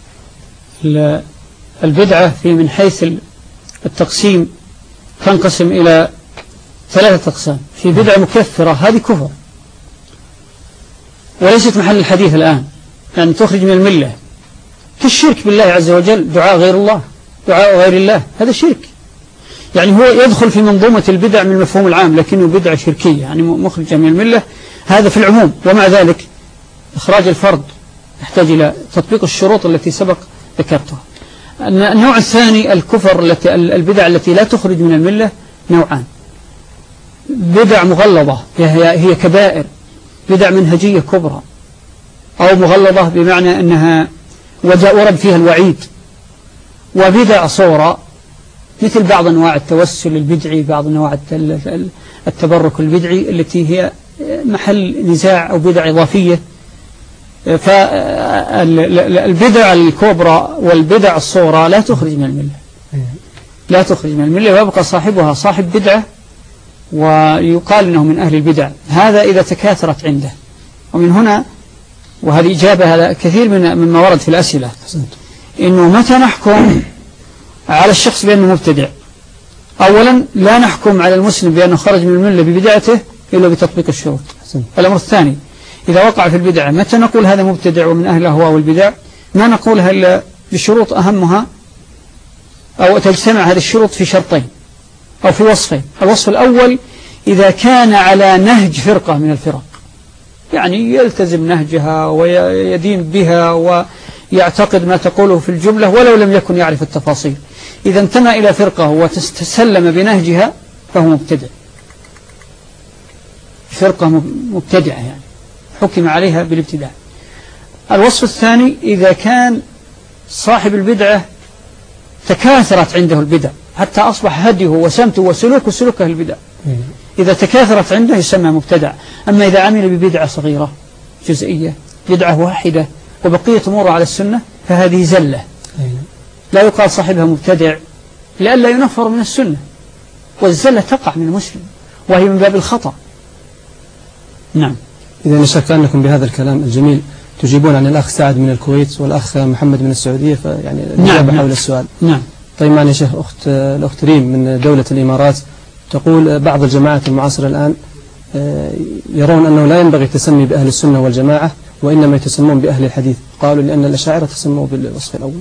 البدعة في من حيث التقسيم تنقسم إلى 3 أقسام. في بدعة مكفرة، هذه كفر وليست محل الحديث الآن، يعني تخرج من الملة، كالشرك بالله عز وجل، دعاء غير الله، دعاء غير الله، هذا شرك. يعني هو يدخل في منظومة البدع من المفهوم العام، لكنه بدعة شركية يعني مخرجة من الملة، هذا في العموم. ومع ذلك إخراج الفرد يحتاج إلى تطبيق الشروط التي سبق ذكرتها. النوع الثاني الكفر، البدع التي لا تخرج من الملة نوعان: بدع مغلظة هي كبائر، بدع منهجية كبرى، أو مغلظة بمعنى أنها ورد فيها الوعيد، وبدع صورة مثل بعض أنواع التوسل البدعي، بعض أنواع التبرك البدعي التي هي محل نزاع، أو بدع إضافية فالبدع الكبرى والبدع الصغرى لا تخرج من الملة، لا تخرج من الملة، ويبقى صاحبها صاحب بدعة ويقال أنه من أهل البدع، هذا إذا تكاثرت عنده. ومن هنا، وهذه إجابة على كثير من ما ورد في الأسئلة، إنه متى نحكم على الشخص بأنه مبتدع؟ أولا لا نحكم على المسلم بأنه خرج من الملة ببدعته إلا بتطبيق الشروط. الأمر الثاني، إذا وقع في البدعة متى نقول هذا مبتدع ومن أهل الأهواء والبدع؟ ما نقولها إلا بشروط أهمها، أو تجتمع هذه الشروط في شرطين أو في وصفين. الوصف الأول إذا كان على نهج فرقة من الفرق، يعني يلتزم نهجها ويدين بها ويعتقد ما تقوله في الجملة ولو لم يكن يعرف التفاصيل، إذا انتمى إلى فرقة وتسلم بنهجها فهو مبتدع، فرقة مبتدعة يعني حكم عليها بالابتداع. الوصف الثاني إذا كان صاحب البدعة تكاثرت عنده البدع حتى أصبح هديه وسمته وسلوكه سلوك أهل البدع، إذا تكاثرت عنده يسمى مبتدع. أما إذا عمل ببدعة صغيرة جزئية، بدعة واحدة وبقية أموره على السنة، فهذه زلة لا يقال صاحبها مبتدع لئلا ينفر من السنة، والزلة تقع من المسلم وهي من باب الخطأ. نعم. إذا نشك أنكم بهذا الكلام الجميل تجيبون عن الأخ سعد من الكويت والأخ محمد من السعودية، فيعني الإجابة حول السؤال. نعم. طيب معنا شيخ الأخت ريم من دولة الإمارات تقول بعض الجماعات المعاصرة الآن يرون أنه لا ينبغي التسمي بأهل السنة والجماعة وإنما يتسمون بأهل الحديث، قالوا لأن الأشاعرة تسموا بالوصف الأول.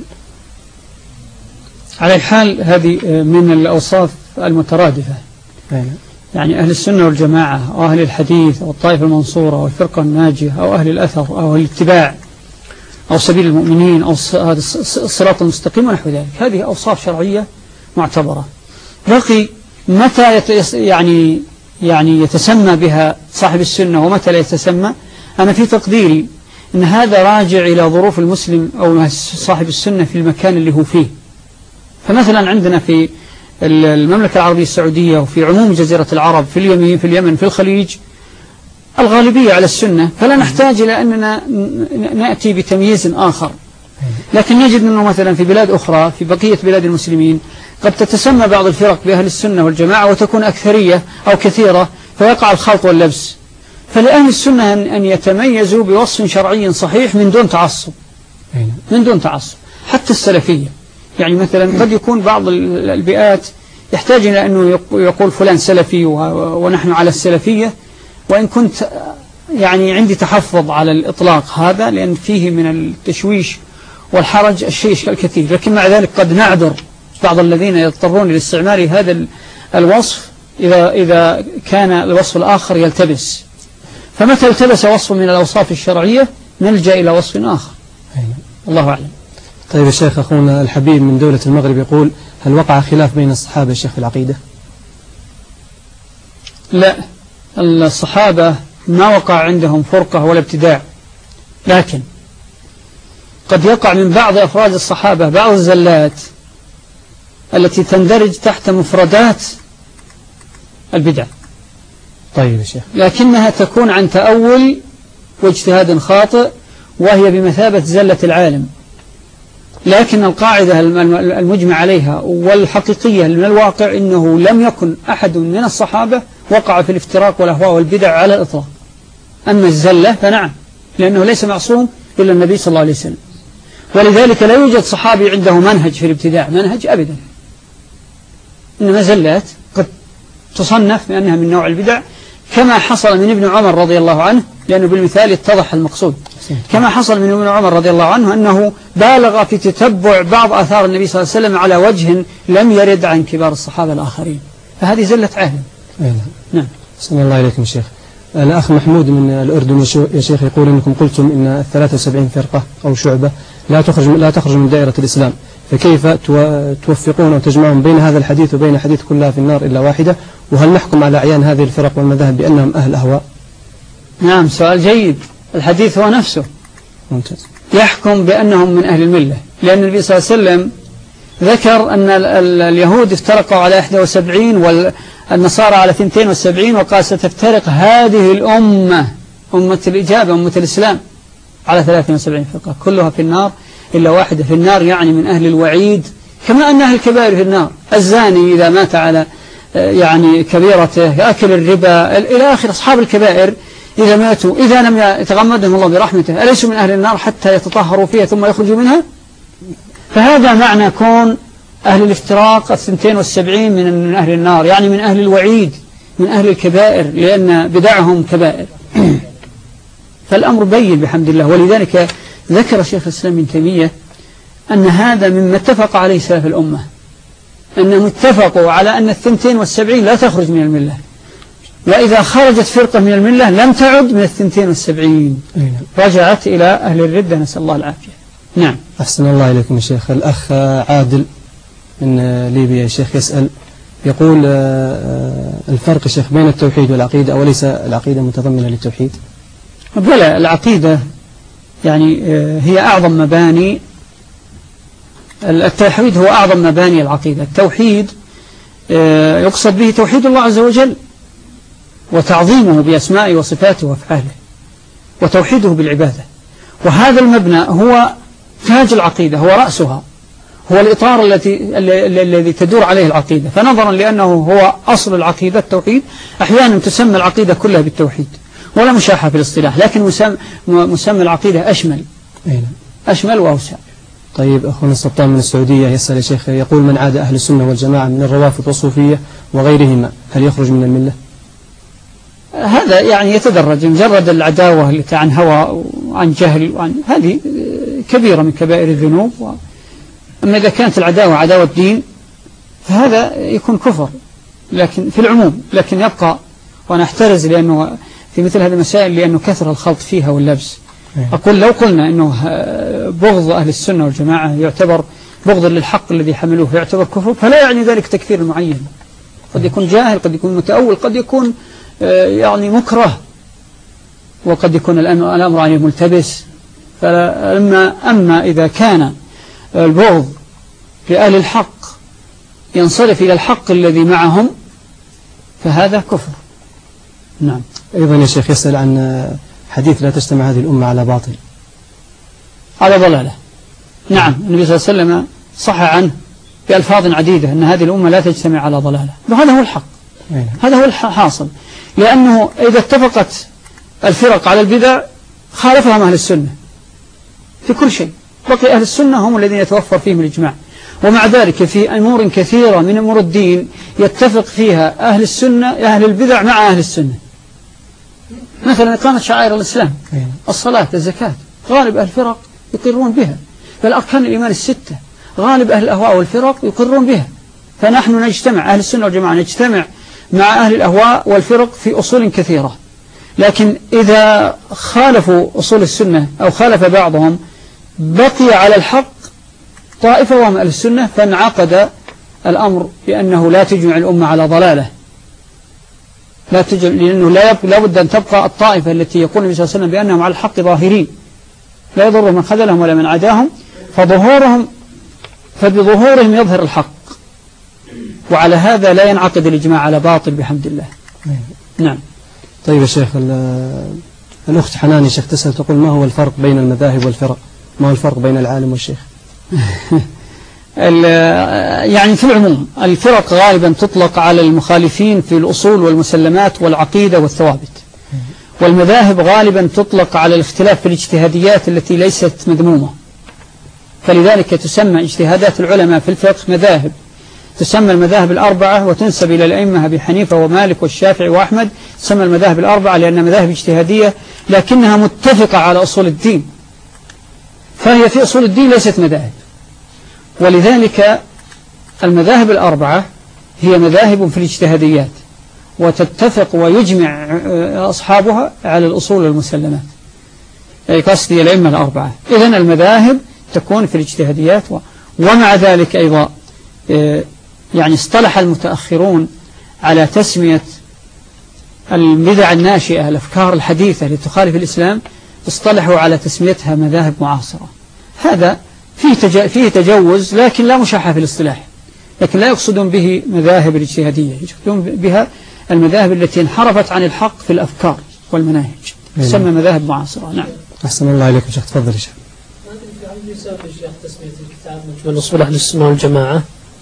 على الحال هذه من الأوصاف المترادفة، يعني أهل السنة والجماعة أو أهل الحديث أو الطائفة المنصورة أو الفرقة الناجية أو أهل الأثر أو الاتباع أو سبيل المؤمنين أو الصراط المستقيم ونحو ذلك، هذه أوصاف شرعية معتبرة. باقي متى يعني يتسمى بها صاحب السنة ومتى لا يتسمى، أنا في تقديري أن هذا راجع إلى ظروف المسلم أو صاحب السنة في المكان اللي هو فيه. فمثلا عندنا في المملكة العربية السعودية وفي عموم جزيرة العرب في اليمن في الخليج الغالبية على السنة، فلا نحتاج إلى أننا نأتي بتمييز آخر. لكن نجد أنه مثلا في بلاد أخرى في بقية بلاد المسلمين قد تتسمى بعض الفرق بأهل السنة والجماعة وتكون أكثرية أو كثيرة فيقع الخلط واللبس. فلأهل السنة أن يتميزوا بوصف شرعي صحيح من دون تعصب، من دون تعصب. حتى السلفية، يعني مثلا قد يكون بعض البيئات يحتاج إلى أنه يقول فلان سلفي ونحن على السلفية، وإن كنت يعني عندي تحفظ على الإطلاق هذا لأن فيه من التشويش والحرج الشيء الكثير، لكن مع ذلك قد نعذر بعض الذين يضطرون لاستعمال هذا الوصف إذا كان الوصف الآخر يلتبس. فمتى التبس وصف من الأوصاف الشرعية نلجأ إلى وصف آخر. الله أعلم. طيب يا شيخ، أخونا الحبيب من دولة المغرب يقول هل وقع خلاف بين الصحابة يا شيخ في العقيدة؟ لا، الصحابة ما وقع عندهم فرقة ولا ابتداع، لكن قد يقع من بعض أفراد الصحابة بعض الزلات التي تندرج تحت مفردات البدع. طيب يا شيخ، لكنها تكون عن تأول واجتهاد خاطئ وهي بمثابة زلة العالم. لكن القاعدة المجمع عليها والحقيقية من الواقع إنه لم يكن أحد من الصحابة وقع في الافتراق والأهواء والبدع على الإطلاق. أما الزلة فنعم، لأنه ليس معصوم إلا النبي صلى الله عليه وسلم، ولذلك لا يوجد صحابي عنده منهج في الابتداع، منهج أبدا، إنما زلات قد تصنف بأنها من نوع البدع، كما حصل من ابن عمر رضي الله عنه، لأنه بالمثال اتضح المقصود. كما حصل من ابن عمر رضي الله عنه أنه بالغ في تتبع بعض آثار النبي صلى الله عليه وسلم على وجه لم يرد عن كبار الصحابة الآخرين، فهذه زلة عهد. نعم. صلى الله عليكم يا شيخ. الأخ محمود من الأردن يا شيخ يقول أنكم قلتم إن 73 فرقة أو شعبة لا تخرج من دائرة الإسلام، فكيف توفقون وتجمعون بين هذا الحديث وبين حديث كلها في النار إلا واحدة؟ وهل نحكم على أعيان هذه الفرق والمذاهب بأنهم أهل أهواء؟ نعم، سؤال جيد. الحديث هو نفسه ممتاز. يحكم بأنهم من أهل الملة، لأن النبي صلى الله عليه وسلم ذكر أن اليهود افترقوا على 71 والنصارى على 72، وقال ستفترق هذه الأمة، أمة الإجابة، أمة الإسلام، على 73 فرقة كلها في النار إلا واحدة في النار، يعني من أهل الوعيد، كما أن أهل الكبائر في النار. الزاني إذا مات على يعني كبيرته، أكل الربا إلى آخر أصحاب الكبائر إذا ماتوا إذا لم يتغمدهم الله برحمته أليسوا من أهل النار حتى يتطهروا فيها ثم يخرجوا منها؟ فهذا معنى كون أهل الافتراق 72 من أهل النار، يعني من أهل الوعيد، من أهل الكبائر، لأن بدعهم كبائر. فالأمر بين بحمد الله. ولذلك ذكر شيخ الإسلام ابن تيمية أن هذا مما اتفق عليه سلف الأمة، أنهم اتفقوا على أن 72 لا تخرج من الملة، وإذا خرجت فرقة من الملة لم تعد من 72، رجعت إلى أهل الردة، نسأل الله العافية. نعم. أحسن الله إليكم يا شيخ. الأخ عادل من ليبيا يا شيخ يسأل، يقول الفرق يا شيخ بين التوحيد والعقيدة، أو ليس العقيدة متضمنة للتوحيد؟ بلى، العقيدة يعني هي أعظم مباني التوحيد، هو أعظم مباني العقيدة. التوحيد يقصد به توحيد الله عز وجل وتعظيمه بأسمائه وصفاته وأفعاله، وتوحيده بالعبادة، وهذا المبنى هو تاج العقيدة، هو رأسها، هو الإطار الذي تدور عليه العقيدة. فنظرا لأنه هو أصل العقيدة التوحيد، أحيانا تسمى العقيدة كلها بالتوحيد ولا مشاحة في الاصطلاح، لكن مسمى العقيدة أشمل وأوسع. طيب، أخونا السلطان من السعودية يسأل يا شيخ، يقول من عاد أهل السنة والجماعة من الروافض والصوفية وغيرهما هل يخرج من الملة؟ هذا يعني يتدرج، مجرد العداوة التي عن هوى وعن جهل هذه كبيرة من كبائر الذنوب. أما إذا كانت العداوة عداوة دين فهذا يكون كفر، لكن في العموم، لكن يبقى، وأنا أحترز لأنه في مثل هذه المسائل لأنه كثر الخلط فيها واللبس. أقول لو قلنا أنه بغض أهل السنة والجماعة يعتبر بغض للحق الذي حملوه يعتبر كفر، فلا يعني ذلك تكفير معين، قد يكون جاهل، قد يكون متأول، قد يكون يعني مكره، وقد يكون الأمر عليه ملتبس. أما إذا كان البغض لأهل الحق ينصرف إلى الحق الذي معهم فهذا كفر. نعم. أيضا يا شيخ يسأل عن حديث لا تجتمع هذه الأمة على باطل، على ضلالة. نعم، النبي صلى الله عليه وسلم صح عنه بألفاظ عديدة أن هذه الأمة لا تجتمع على ضلالة، وهذا هو الحق، هذا هو الحاصل، لأنه إذا اتفقت الفرق على البدع خالفهم أهل السنة في كل شيء، بقي أهل السنة هم الذين يتوفر فيهم الإجماع. ومع ذلك في أمور كثيرة من أمور الدين يتفق فيها أهل السنة، أهل البدع مع أهل السنة. مثلا إقامة شعائر الإسلام، الصلاة، الزكاة، غالب أهل الفرق يقرون بها. فالأركان الإيمان الستة غالب أهل الأهواء والفرق يقرون بها. فنحن نجتمع، أهل السنة والجماعة نجتمع مع أهل الأهواء والفرق في أصول كثيرة، لكن إذا خالفوا أصول السنة أو خالف بعضهم بقي على الحق طائفة وهم أهل السنة، فانعقد الأمر بأنه لا تجمع الأمة على ضلالة، لأنه لا بد أن تبقى الطائفة التي يقول النبي صلى الله عليه وسلم بأنهم على الحق ظاهرين لا يضر من خذلهم ولا من عداهم، فبظهورهم يظهر الحق، وعلى هذا لا ينعقد الإجماع على باطل بحمد الله. نعم. طيب يا شيخ، الأخت حنان يا شيخ تسأل تقول ما هو الفرق بين المذاهب والفرق؟ ما هو الفرق بين العالم والشيخ؟ يعني في العموم الفرق غالبا تطلق على المخالفين في الأصول والمسلمات والعقيدة والثوابت، والمذاهب غالبا تطلق على الاختلاف في الاجتهاديات التي ليست مذمومة، فلذلك تسمى اجتهادات العلماء في الفقه مذاهب. تسمى المذاهب الأربعة وتنسب إلى الأئمة أبي حنيفة ومالك والشافعي وأحمد، تسمى المذاهب الأربعة لأنها مذاهب اجتهادية لكنها متفقة على أصول الدين، فهي في أصول الدين ليست مذاهب. ولذلك المذاهب الأربعة هي مذاهب في الاجتهاديات وتتفق ويجمع أصحابها على الأصول والمسلمات، أي قصدي الأئمة الأربعة. إذن المذاهب تكون في الاجتهاديات. ومع ذلك أيضا يعني اصطلح المتأخرون على تسمية البدع الناشئة، الأفكار الحديثة التي تخالف الإسلام، اصطلحوا على تسميتها مذاهب معاصرة. هذا فيه تجوز لكن لا مشاحة في الاصطلاح، لكن لا يقصدون به مذاهب الاجتهادية، يقصدون بها المذاهب التي انحرفت عن الحق في الأفكار والمناهج، تسمى مذاهب معاصرة. نعم. أحسن الله إليكم شيخ. تفضل يا شيخ. عندي سؤال يا شيخ، تسمية الكتاب مجمل أصول أهل السنة والجماعة.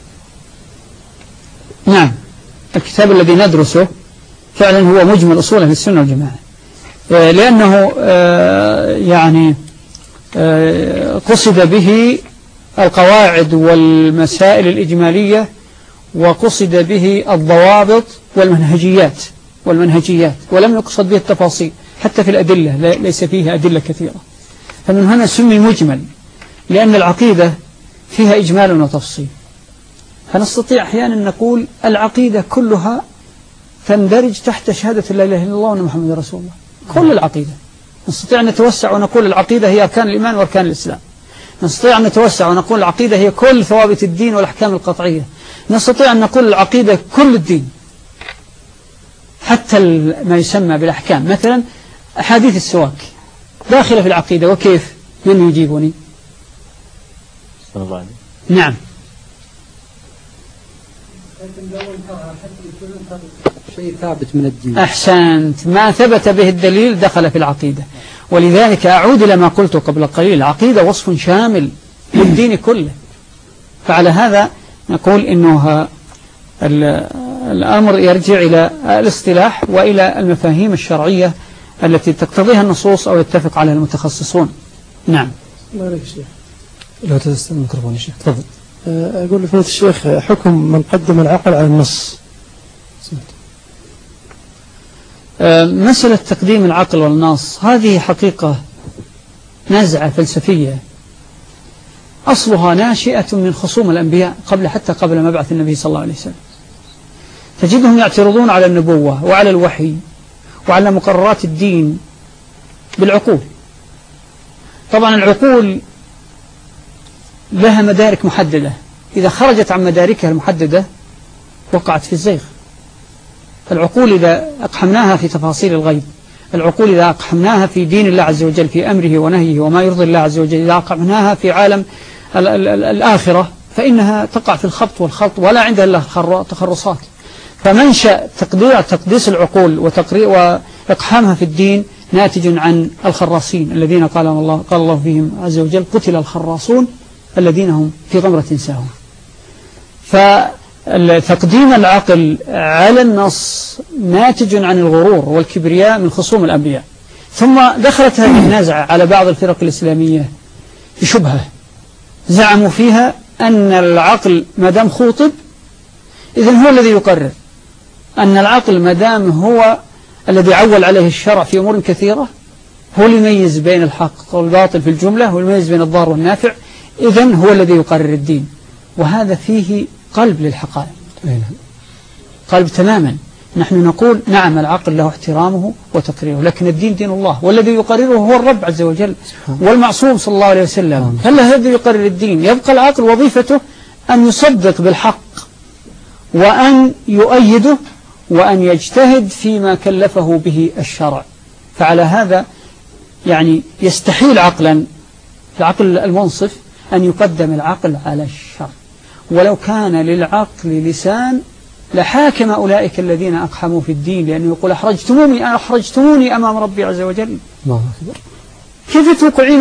نعم، الكتاب الذي ندرسه فعلا هو مجمل أصول أهل السنة والجماعة، لأنه يعني قصد به القواعد والمسائل الإجمالية، وقصد به الضوابط والمنهجيات، ولم يقصد به التفاصيل حتى في الأدلة، ليس فيها أدلة كثيرة. فمن هنا سمي مجمل، لأن العقيدة فيها إجمال وتفصيل. فنستطيع أحيانا نقول العقيدة كلها تندرج تحت شهادة لا إله إلا الله وأن محمد رسول الله، كل العقيدة. نستطيع أن نتوسع ونقول العقيدة هي أركان الإيمان وأركان الإسلام. نستطيع أن نتوسع ونقول العقيدة هي كل ثوابت الدين والأحكام القطعية. نستطيع أن نقول العقيدة كل الدين، حتى ما يسمى بالأحكام. مثلا أحاديث السواك داخلة في العقيدة، وكيف؟ من يجيبني؟ صلى الله عليه. نعم. شيء ثابت من الدين. أحسنت، ما ثبت به الدليل دخل في العقيدة. ولذلك أعود إلى ما قلت قبل قليل، العقيدة وصف شامل للدين كله. فعلى هذا نقول إنه الأمر يرجع إلى الاصطلاح وإلى المفاهيم الشرعية التي تقتضيها النصوص أو يتفق عليها المتخصصون. نعم. الله عليك شيخ. لو تستلم الميكروفون يا شيخ. تفضل. أقول لفضيلة الشيخ، حكم من قدم العقل على النص. مسألة تقديم العقل والنص هذه حقيقة نزعة فلسفية أصلها ناشئة من خصوم الأنبياء حتى قبل مبعث النبي صلى الله عليه وسلم. تجدهم يعترضون على النبوة وعلى الوحي وعلى مقررات الدين بالعقول. طبعا العقول لها مدارك محددة، إذا خرجت عن مداركها المحددة وقعت في الزيغ. العقول إذا أقحمناها في تفاصيل الغيب، العقول إذا أقحمناها في دين الله عز وجل، في أمره ونهيه وما يرضي الله عز وجل، إذا أقحمناها في عالم الآخرة، فإنها تقع في الخبط والخلط ولا عندها إلا تخرصات. فمنشأ تقديس العقول وإقحامها في الدين ناتج عن الخراصين الذين قال الله فيهم عز وجل: قتل الخراصون الذين هم في غمرة ساهون. فتقديم العقل على النص ناتج عن الغرور والكبرياء من خصوم الأنبياء. ثم دخلت هذه النازعة على بعض الفرق الإسلامية بشبهة زعموا فيها أن العقل ما دام خوطب إذن هو الذي يقرر، أن العقل ما دام هو الذي عول عليه الشرع في أمور كثيرة، هو اللي يميز بين الحق والباطل في الجملة، هو يميز بين الضار والنافع، إذن هو الذي يقرر الدين. وهذا فيه قلب للحقائق، قلب تماما. نحن نقول نعم العقل له احترامه وتقريره، لكن الدين دين الله، والذي يقرره هو الرب عز وجل والمعصوم صلى الله عليه وسلم. هل هذا يقرر الدين؟ يبقى العقل وظيفته أن يصدق بالحق وأن يؤيده وأن يجتهد فيما كلفه به الشرع. فعلى هذا يعني يستحيل عقلا، العقل المنصف، أن يقدم العقل على الشرع. ولو كان للعقل لسان لحاكم أولئك الذين أقحموا في الدين، لأنه يقول أحرجتموني أمام ربي عز وجل. كيف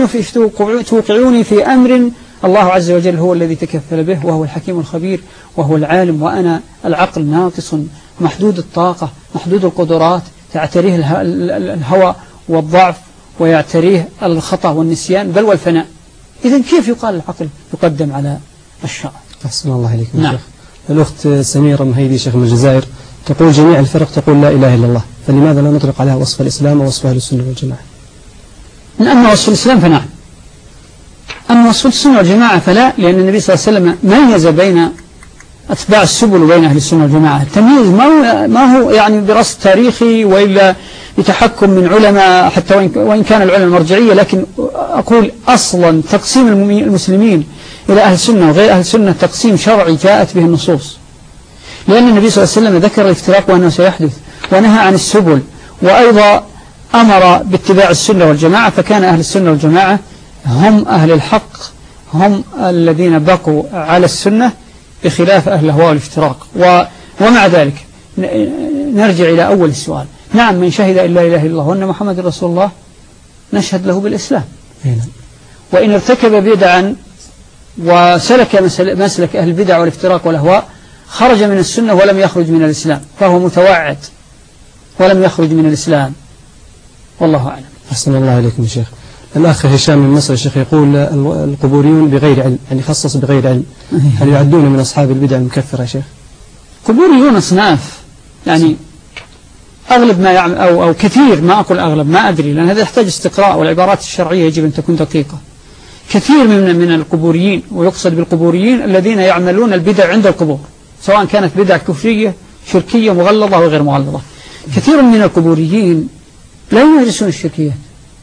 توقعوني في أمر الله عز وجل هو الذي تكفل به، وهو الحكيم الخبير وهو العالم، وأنا العقل ناقص محدود الطاقة محدود القدرات، تعتريه الهوى والضعف ويعتريه الخطأ والنسيان بل والفناء. إذن كيف يقال العقل يقدم على الشرع؟ أحسن الله عليكم. نعم. الأخت سميرة مهيدي شيخ من الجزائر تقول: جميع الفرق تقول لا إله إلا الله، فلماذا لا نطلق عليها وصف الإسلام ووصف أهل السنة والجماعة؟ من أما وصف الإسلام فنعم، أما وصف السنة والجماعة فلا، لأن النبي صلى الله عليه وسلم ميز بين أتباع السبل وبين أهل السنة والجماعة. التمييز ما هو يعني برصد تاريخي وإلا بتحكم من علماء، حتى وإن كان العلماء مرجعية، لكن أقول أصلا تقسيم المسلمين إلى أهل السنة وغير أهل السنة تقسيم شرعي جاءت به النصوص. لأن النبي صلى الله عليه وسلم ذكر الافتراق وأنه سيحدث، ونهى عن السبل، وأيضا أمر باتباع السنة والجماعة. فكان أهل السنة والجماعة هم أهل الحق، هم الذين بقوا على السنة بخلاف أهل الهوى والافتراق. ومع ذلك نرجع إلى أول السؤال. نعم، من شهد إلا إله إلا الله وأن محمد رسول الله نشهد له بالإسلام. وإن ارتكب بدعا وسلك مسلك أهل البدع والافتراق والأهواء خرج من السنة ولم يخرج من الإسلام، فهو متوعد ولم يخرج من الإسلام، والله أعلم. أحسن الله إليكم يا شيخ. الأخ هشام من مصر الشيخ يقول القبوريون بغير علم، يعني خصص بغير علم، هل يعدون من أصحاب البدع المكفرة يا شيخ؟ قبوريون أصناف، يعني أغلب ما يعمل أو كثير، ما أقول أغلب، ما أدري، لأن هذا يحتاج استقراء، والعبارات الشرعية يجب أن تكون دقيقة. كثير من القبوريين، ويقصد بالقبوريين الذين يعملون البدع عند القبور، سواء كانت بدع كفرية شركية مغلظة وغير مغلظة. كثير من القبوريين لا يمارسون الشركيات،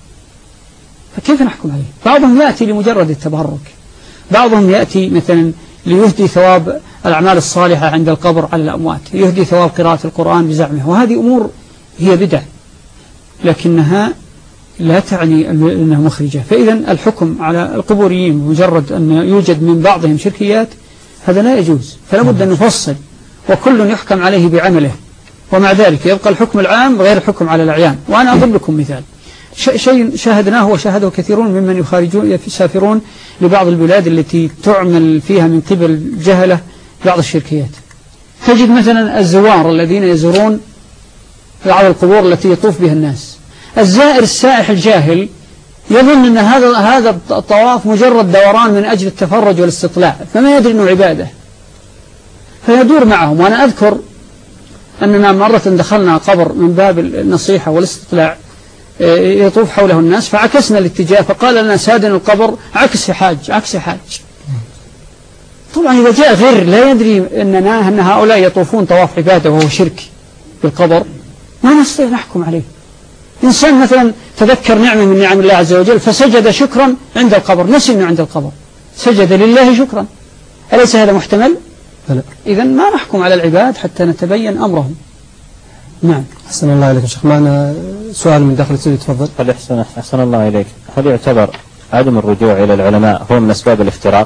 فكيف نحكم عليه؟ بعضهم يأتي لمجرد التبرك، بعضهم يأتي مثلا ليهدي ثواب الأعمال الصالحة عند القبر على الأموات، يهدي ثواب قراءة القرآن بزعمه، وهذه أمور هي بدع لكنها لا تعني أنها مخرجة. فإذا الحكم على القبوريين مجرد أن يوجد من بعضهم شركيات هذا لا يجوز، فلا بد أن نفصل، وكل يحكم عليه بعمله، ومع ذلك يبقى الحكم العام غير الحكم على الأعيان. وأنا أضرب لكم مثال، شيء شاهدناه وشاهده كثيرون ممن يسافرون لبعض البلاد التي تعمل فيها من قبل جهلة بعض الشركيات. تجد مثلا الزوار الذين يزورون بعض القبور التي يطوف بها الناس، الزائر السائح الجاهل يظن أن هذا الطواف مجرد دوران من أجل التفرج والاستطلاع، فما يدري أنه عبادة، فيدور معهم. وأنا أذكر أننا مرة دخلنا قبر من باب النصيحة والاستطلاع، يطوف حوله الناس، فعكسنا الاتجاه، فقال لنا سادن القبر عكس يا حاج، عكس يا حاج. طبعا إذا جاء غير لا يدري أن هؤلاء يطوفون طواف عبادة وهو شرك بالقبر، ما نستطيع نحكم عليه. إنسان مثلا تذكر نعمة من نعم الله عز وجل فسجد شكرا عند القبر، نسي أنه عند القبر، سجد لله شكرا، أليس هذا محتمل؟ إذا ما نحكم على العباد حتى نتبين أمرهم. نعم. أحسن الله إليك شيخ. معنا سؤال من داخل الاستوديو، تفضل. أحسن الله إليك. هل يعتبر عدم الرجوع إلى العلماء هو من أسباب الافتراق؟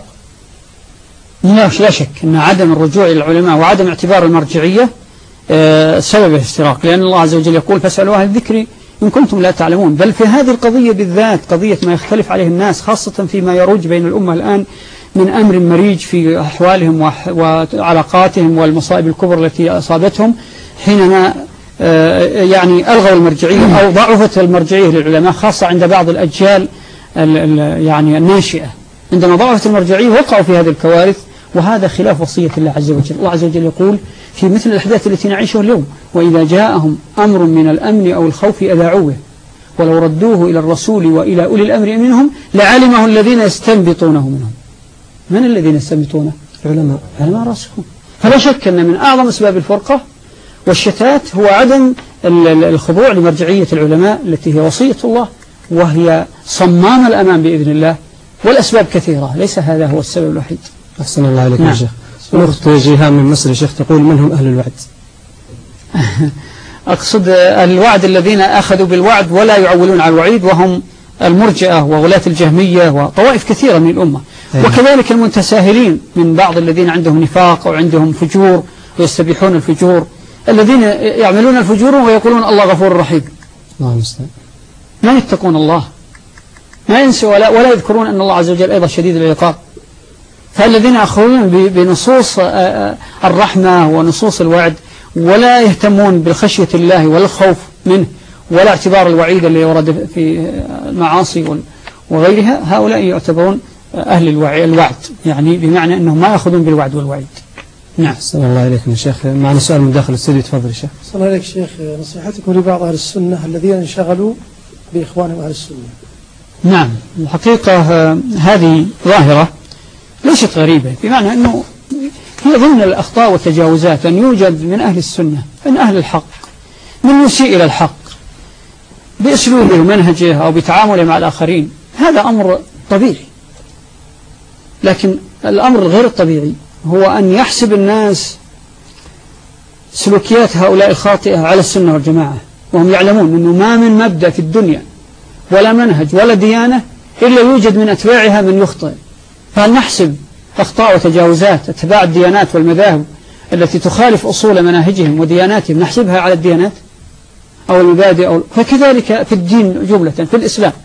لا شك أن عدم الرجوع إلى العلماء وعدم اعتبار المرجعية سبب الافتراق، لأن الله عز وجل يقول فاسألوا أهل الذكر إن كنتم لا تعلمون. بل في هذه القضية بالذات، قضية ما يختلف عليه الناس، خاصة فيما يروج بين الأمة الآن من أمر مريج في أحوالهم وعلاقاتهم والمصائب الكبرى التي أصابتهم، حينما يعني ألغوا المرجعية أو ضعفت المرجعية للعلماء، خاصة عند بعض الأجيال يعني الناشئة. عندما ضعفت المرجعية وقعوا في هذه الكوارث، وهذا خلاف وصية الله عز وجل. الله عز وجل يقول في مثل الأحداث التي نعيشها اليوم: وإذا جاءهم أمر من الأمن أو الخوف أذاعوه ولو ردوه إلى الرسول وإلى أولي الأمر منهم لعلمه الذين يستنبطونه منهم. من الذين يستنبطونه؟ علماء راسخون. فلا شك أن من أعظم أسباب الفرقة والشتات هو عدم الخضوع لمرجعية العلماء التي هي وصية الله، وهي صمام الأمان بإذن الله. والأسباب كثيرة، ليس هذا هو السبب الوحيد. أحسن الله عليك يا شيخ. الأخت جيهان من مصر يا شيخ تقول: من هم أهل الوعد؟ أقصد الوعد الذين أخذوا بالوعد ولا يعولون على الوعيد، وهم المرجئة وغلاة الجهمية وطوائف كثيرة من الأمة. وكذلك المتساهلين من بعض الذين عندهم نفاق أو عندهم فجور ويستبيحون الفجور، الذين يعملون الفجور ويقولون الله غفور رحيم. الله المستعان. ما يتقون الله، ما ينسوا ولا يذكرون أن الله عز وجل أيضا شديد العقاب. فالذين يأخذون بنصوص الرحمة ونصوص الوعد ولا يهتمون بالخشية الله ولا الخوف منه ولا اعتبار الوعيد اللي ورد في المعاصي وغيرها، هؤلاء يعتبرون أهل الوعد، يعني بمعنى أنهم ما يأخذون بالوعد والوعيد. نعم. صلى الله عليكم يا شيخ. معنا سؤال من داخل الاستوديو، تفضل يا شيخ. صلى الله عليك شيخ، نصيحتكم لبعض أهل السنة الذين انشغلوا بإخوانهم أهل السنة. نعم، الحقيقة هذه ظاهرة ليست غريبة، بمعنى أنه هي ضمن الأخطاء والتجاوزات أن يوجد من أهل السنة، من أهل الحق، من يسيء إلى الحق بأسلوبه ومنهجه أو بتعامله مع الآخرين. هذا أمر طبيعي، لكن الأمر الغير الطبيعي هو أن يحسب الناس سلوكيات هؤلاء الخاطئة على السنة والجماعة، وهم يعلمون أنه ما من مبدأ في الدنيا ولا منهج ولا ديانة إلا يوجد من أتباعها من يخطئ. فهل نحسب أخطاء وتجاوزات أتباع الديانات والمذاهب التي تخالف أصول مناهجهم ودياناتهم نحسبها على الديانات أو المبادئ فكذلك في الدين جملة في الإسلام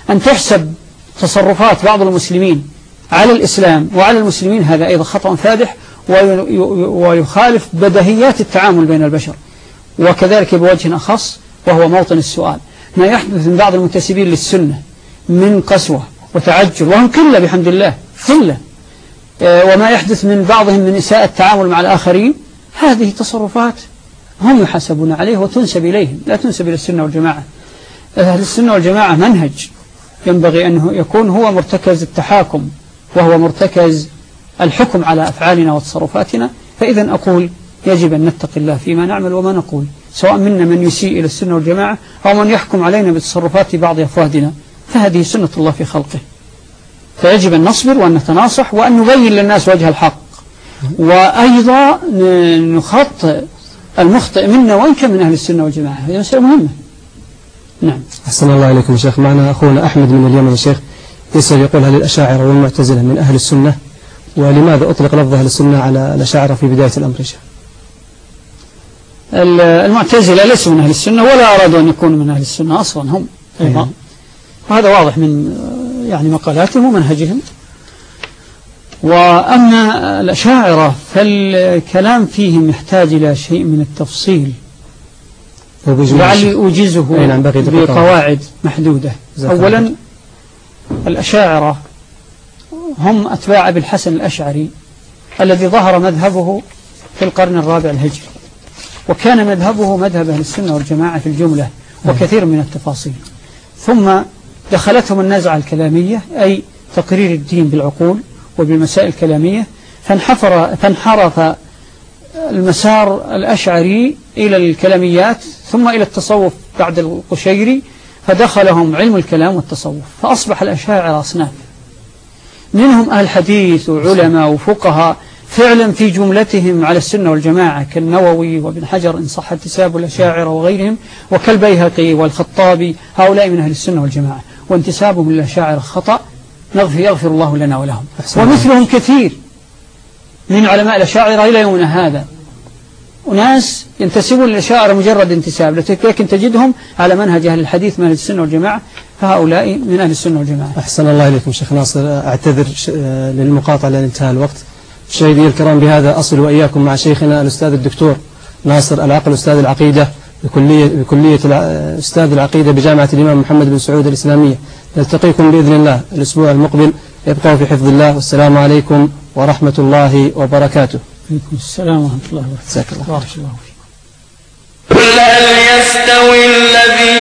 أن تحسب تصرفات بعض المسلمين على الإسلام وعلى المسلمين هذا أيضا خطأ فادح ويخالف بديهيات التعامل بين البشر. وكذلك بوجه أخص وهو موطن السؤال، ما يحدث من بعض المنتسبين للسنة من قسوة وتعجل، وهم قلة بحمد الله قلة، وما يحدث من بعضهم من إساءة التعامل مع الآخرين، هذه تصرفات هم يحاسبون عليه وتنسب إليهم، لا تنسب إلى السنة والجماعة. أهل السنة والجماعة منهج ينبغي أنه يكون هو مرتكز التحاكم، وهو مرتكز الحكم على أفعالنا وتصرفاتنا. فإذا أقول يجب أن نتقي الله فيما نعمل وما نقول، سواء منا من يسيء إلى السنة والجماعة أو من يحكم علينا بتصرفات بعض أفرادنا، فهذه سنة الله في خلقه. فيجب أن نصبر وأن نتناصح وأن نبين للناس وجه الحق، وأيضا نخطئ المخطئ منا وإن كان من أهل السنة والجماعة، هذه مسألة مهمة. نعم. أحسن الله إليكم يا شيخ. معنا أخونا أحمد من اليمن يا شيخ، يسأل يقول: هل الأشاعرة والمعتزلة من أهل السنة؟ ولماذا أطلق لفظ أهل السنة على الأشاعرة في بداية الأمر يا شيخ؟ المعتزلة ليسوا من أهل السنة ولا أرادوا أن يكونوا من أهل السنة أصلا هم أيضا، وهذا واضح من يعني مقالاتهم ومنهجهم. وأما الأشاعرة فالكلام فيهم يحتاج إلى شيء من التفصيل، لعلي أوجزه بقواعد محدودة. أولا، الأشاعرة هم أتباع أبي الحسن الأشعري الذي ظهر مذهبه في القرن الرابع الهجري، وكان مذهبه مذهب أهل السنة والجماعة في الجملة وكثير من التفاصيل. ثم دخلتهم النزعة الكلامية، أي تقرير الدين بالعقول وبالمسائل الكلامية، فانحرف المسار الأشعري إلى الكلاميات ثم إلى التصوف بعد القشيري، فدخلهم علم الكلام والتصوف، فأصبح الأشاعرة أصناف، منهم أهل حديث وعلماء وفقهاء فعلا في جملتهم على السنة والجماعة كالنووي وابن حجر إن صح انتساب الأشاعرة وغيرهم، وكالبيهقي والخطابي، هؤلاء من أهل السنة والجماعة، وانتسابهم للأشاعرة خطأ، يغفر الله لنا ولهم. ومثلهم كثير من علماء الأشاعرة إلى يومنا هذا، وناس ينتسبون للأشاعرة مجرد انتساب، لكن تجدهم على منهج أهل الحديث من أهل السنة والجماعة، فهؤلاء من أهل السنة والجماعة. أحسن الله إليكم شيخ ناصر. أعتذر للمقاطعة لأن انتهى الوقت. مشاهدي الكرام، بهذا أصل وإياكم مع شيخنا الأستاذ الدكتور ناصر العقل أستاذ العقيدة بكلية أستاذ العقيدة بجامعة الإمام محمد بن سعود الإسلامية. نلتقيكم بإذن الله الأسبوع المقبل. ابقوا في حفظ الله، والسلام عليكم ورحمة الله وبركاته. عليكم السلام ورحمة الله وبركاته. جزاك الله. بارك الله فيكم. قل هل يستوي الذي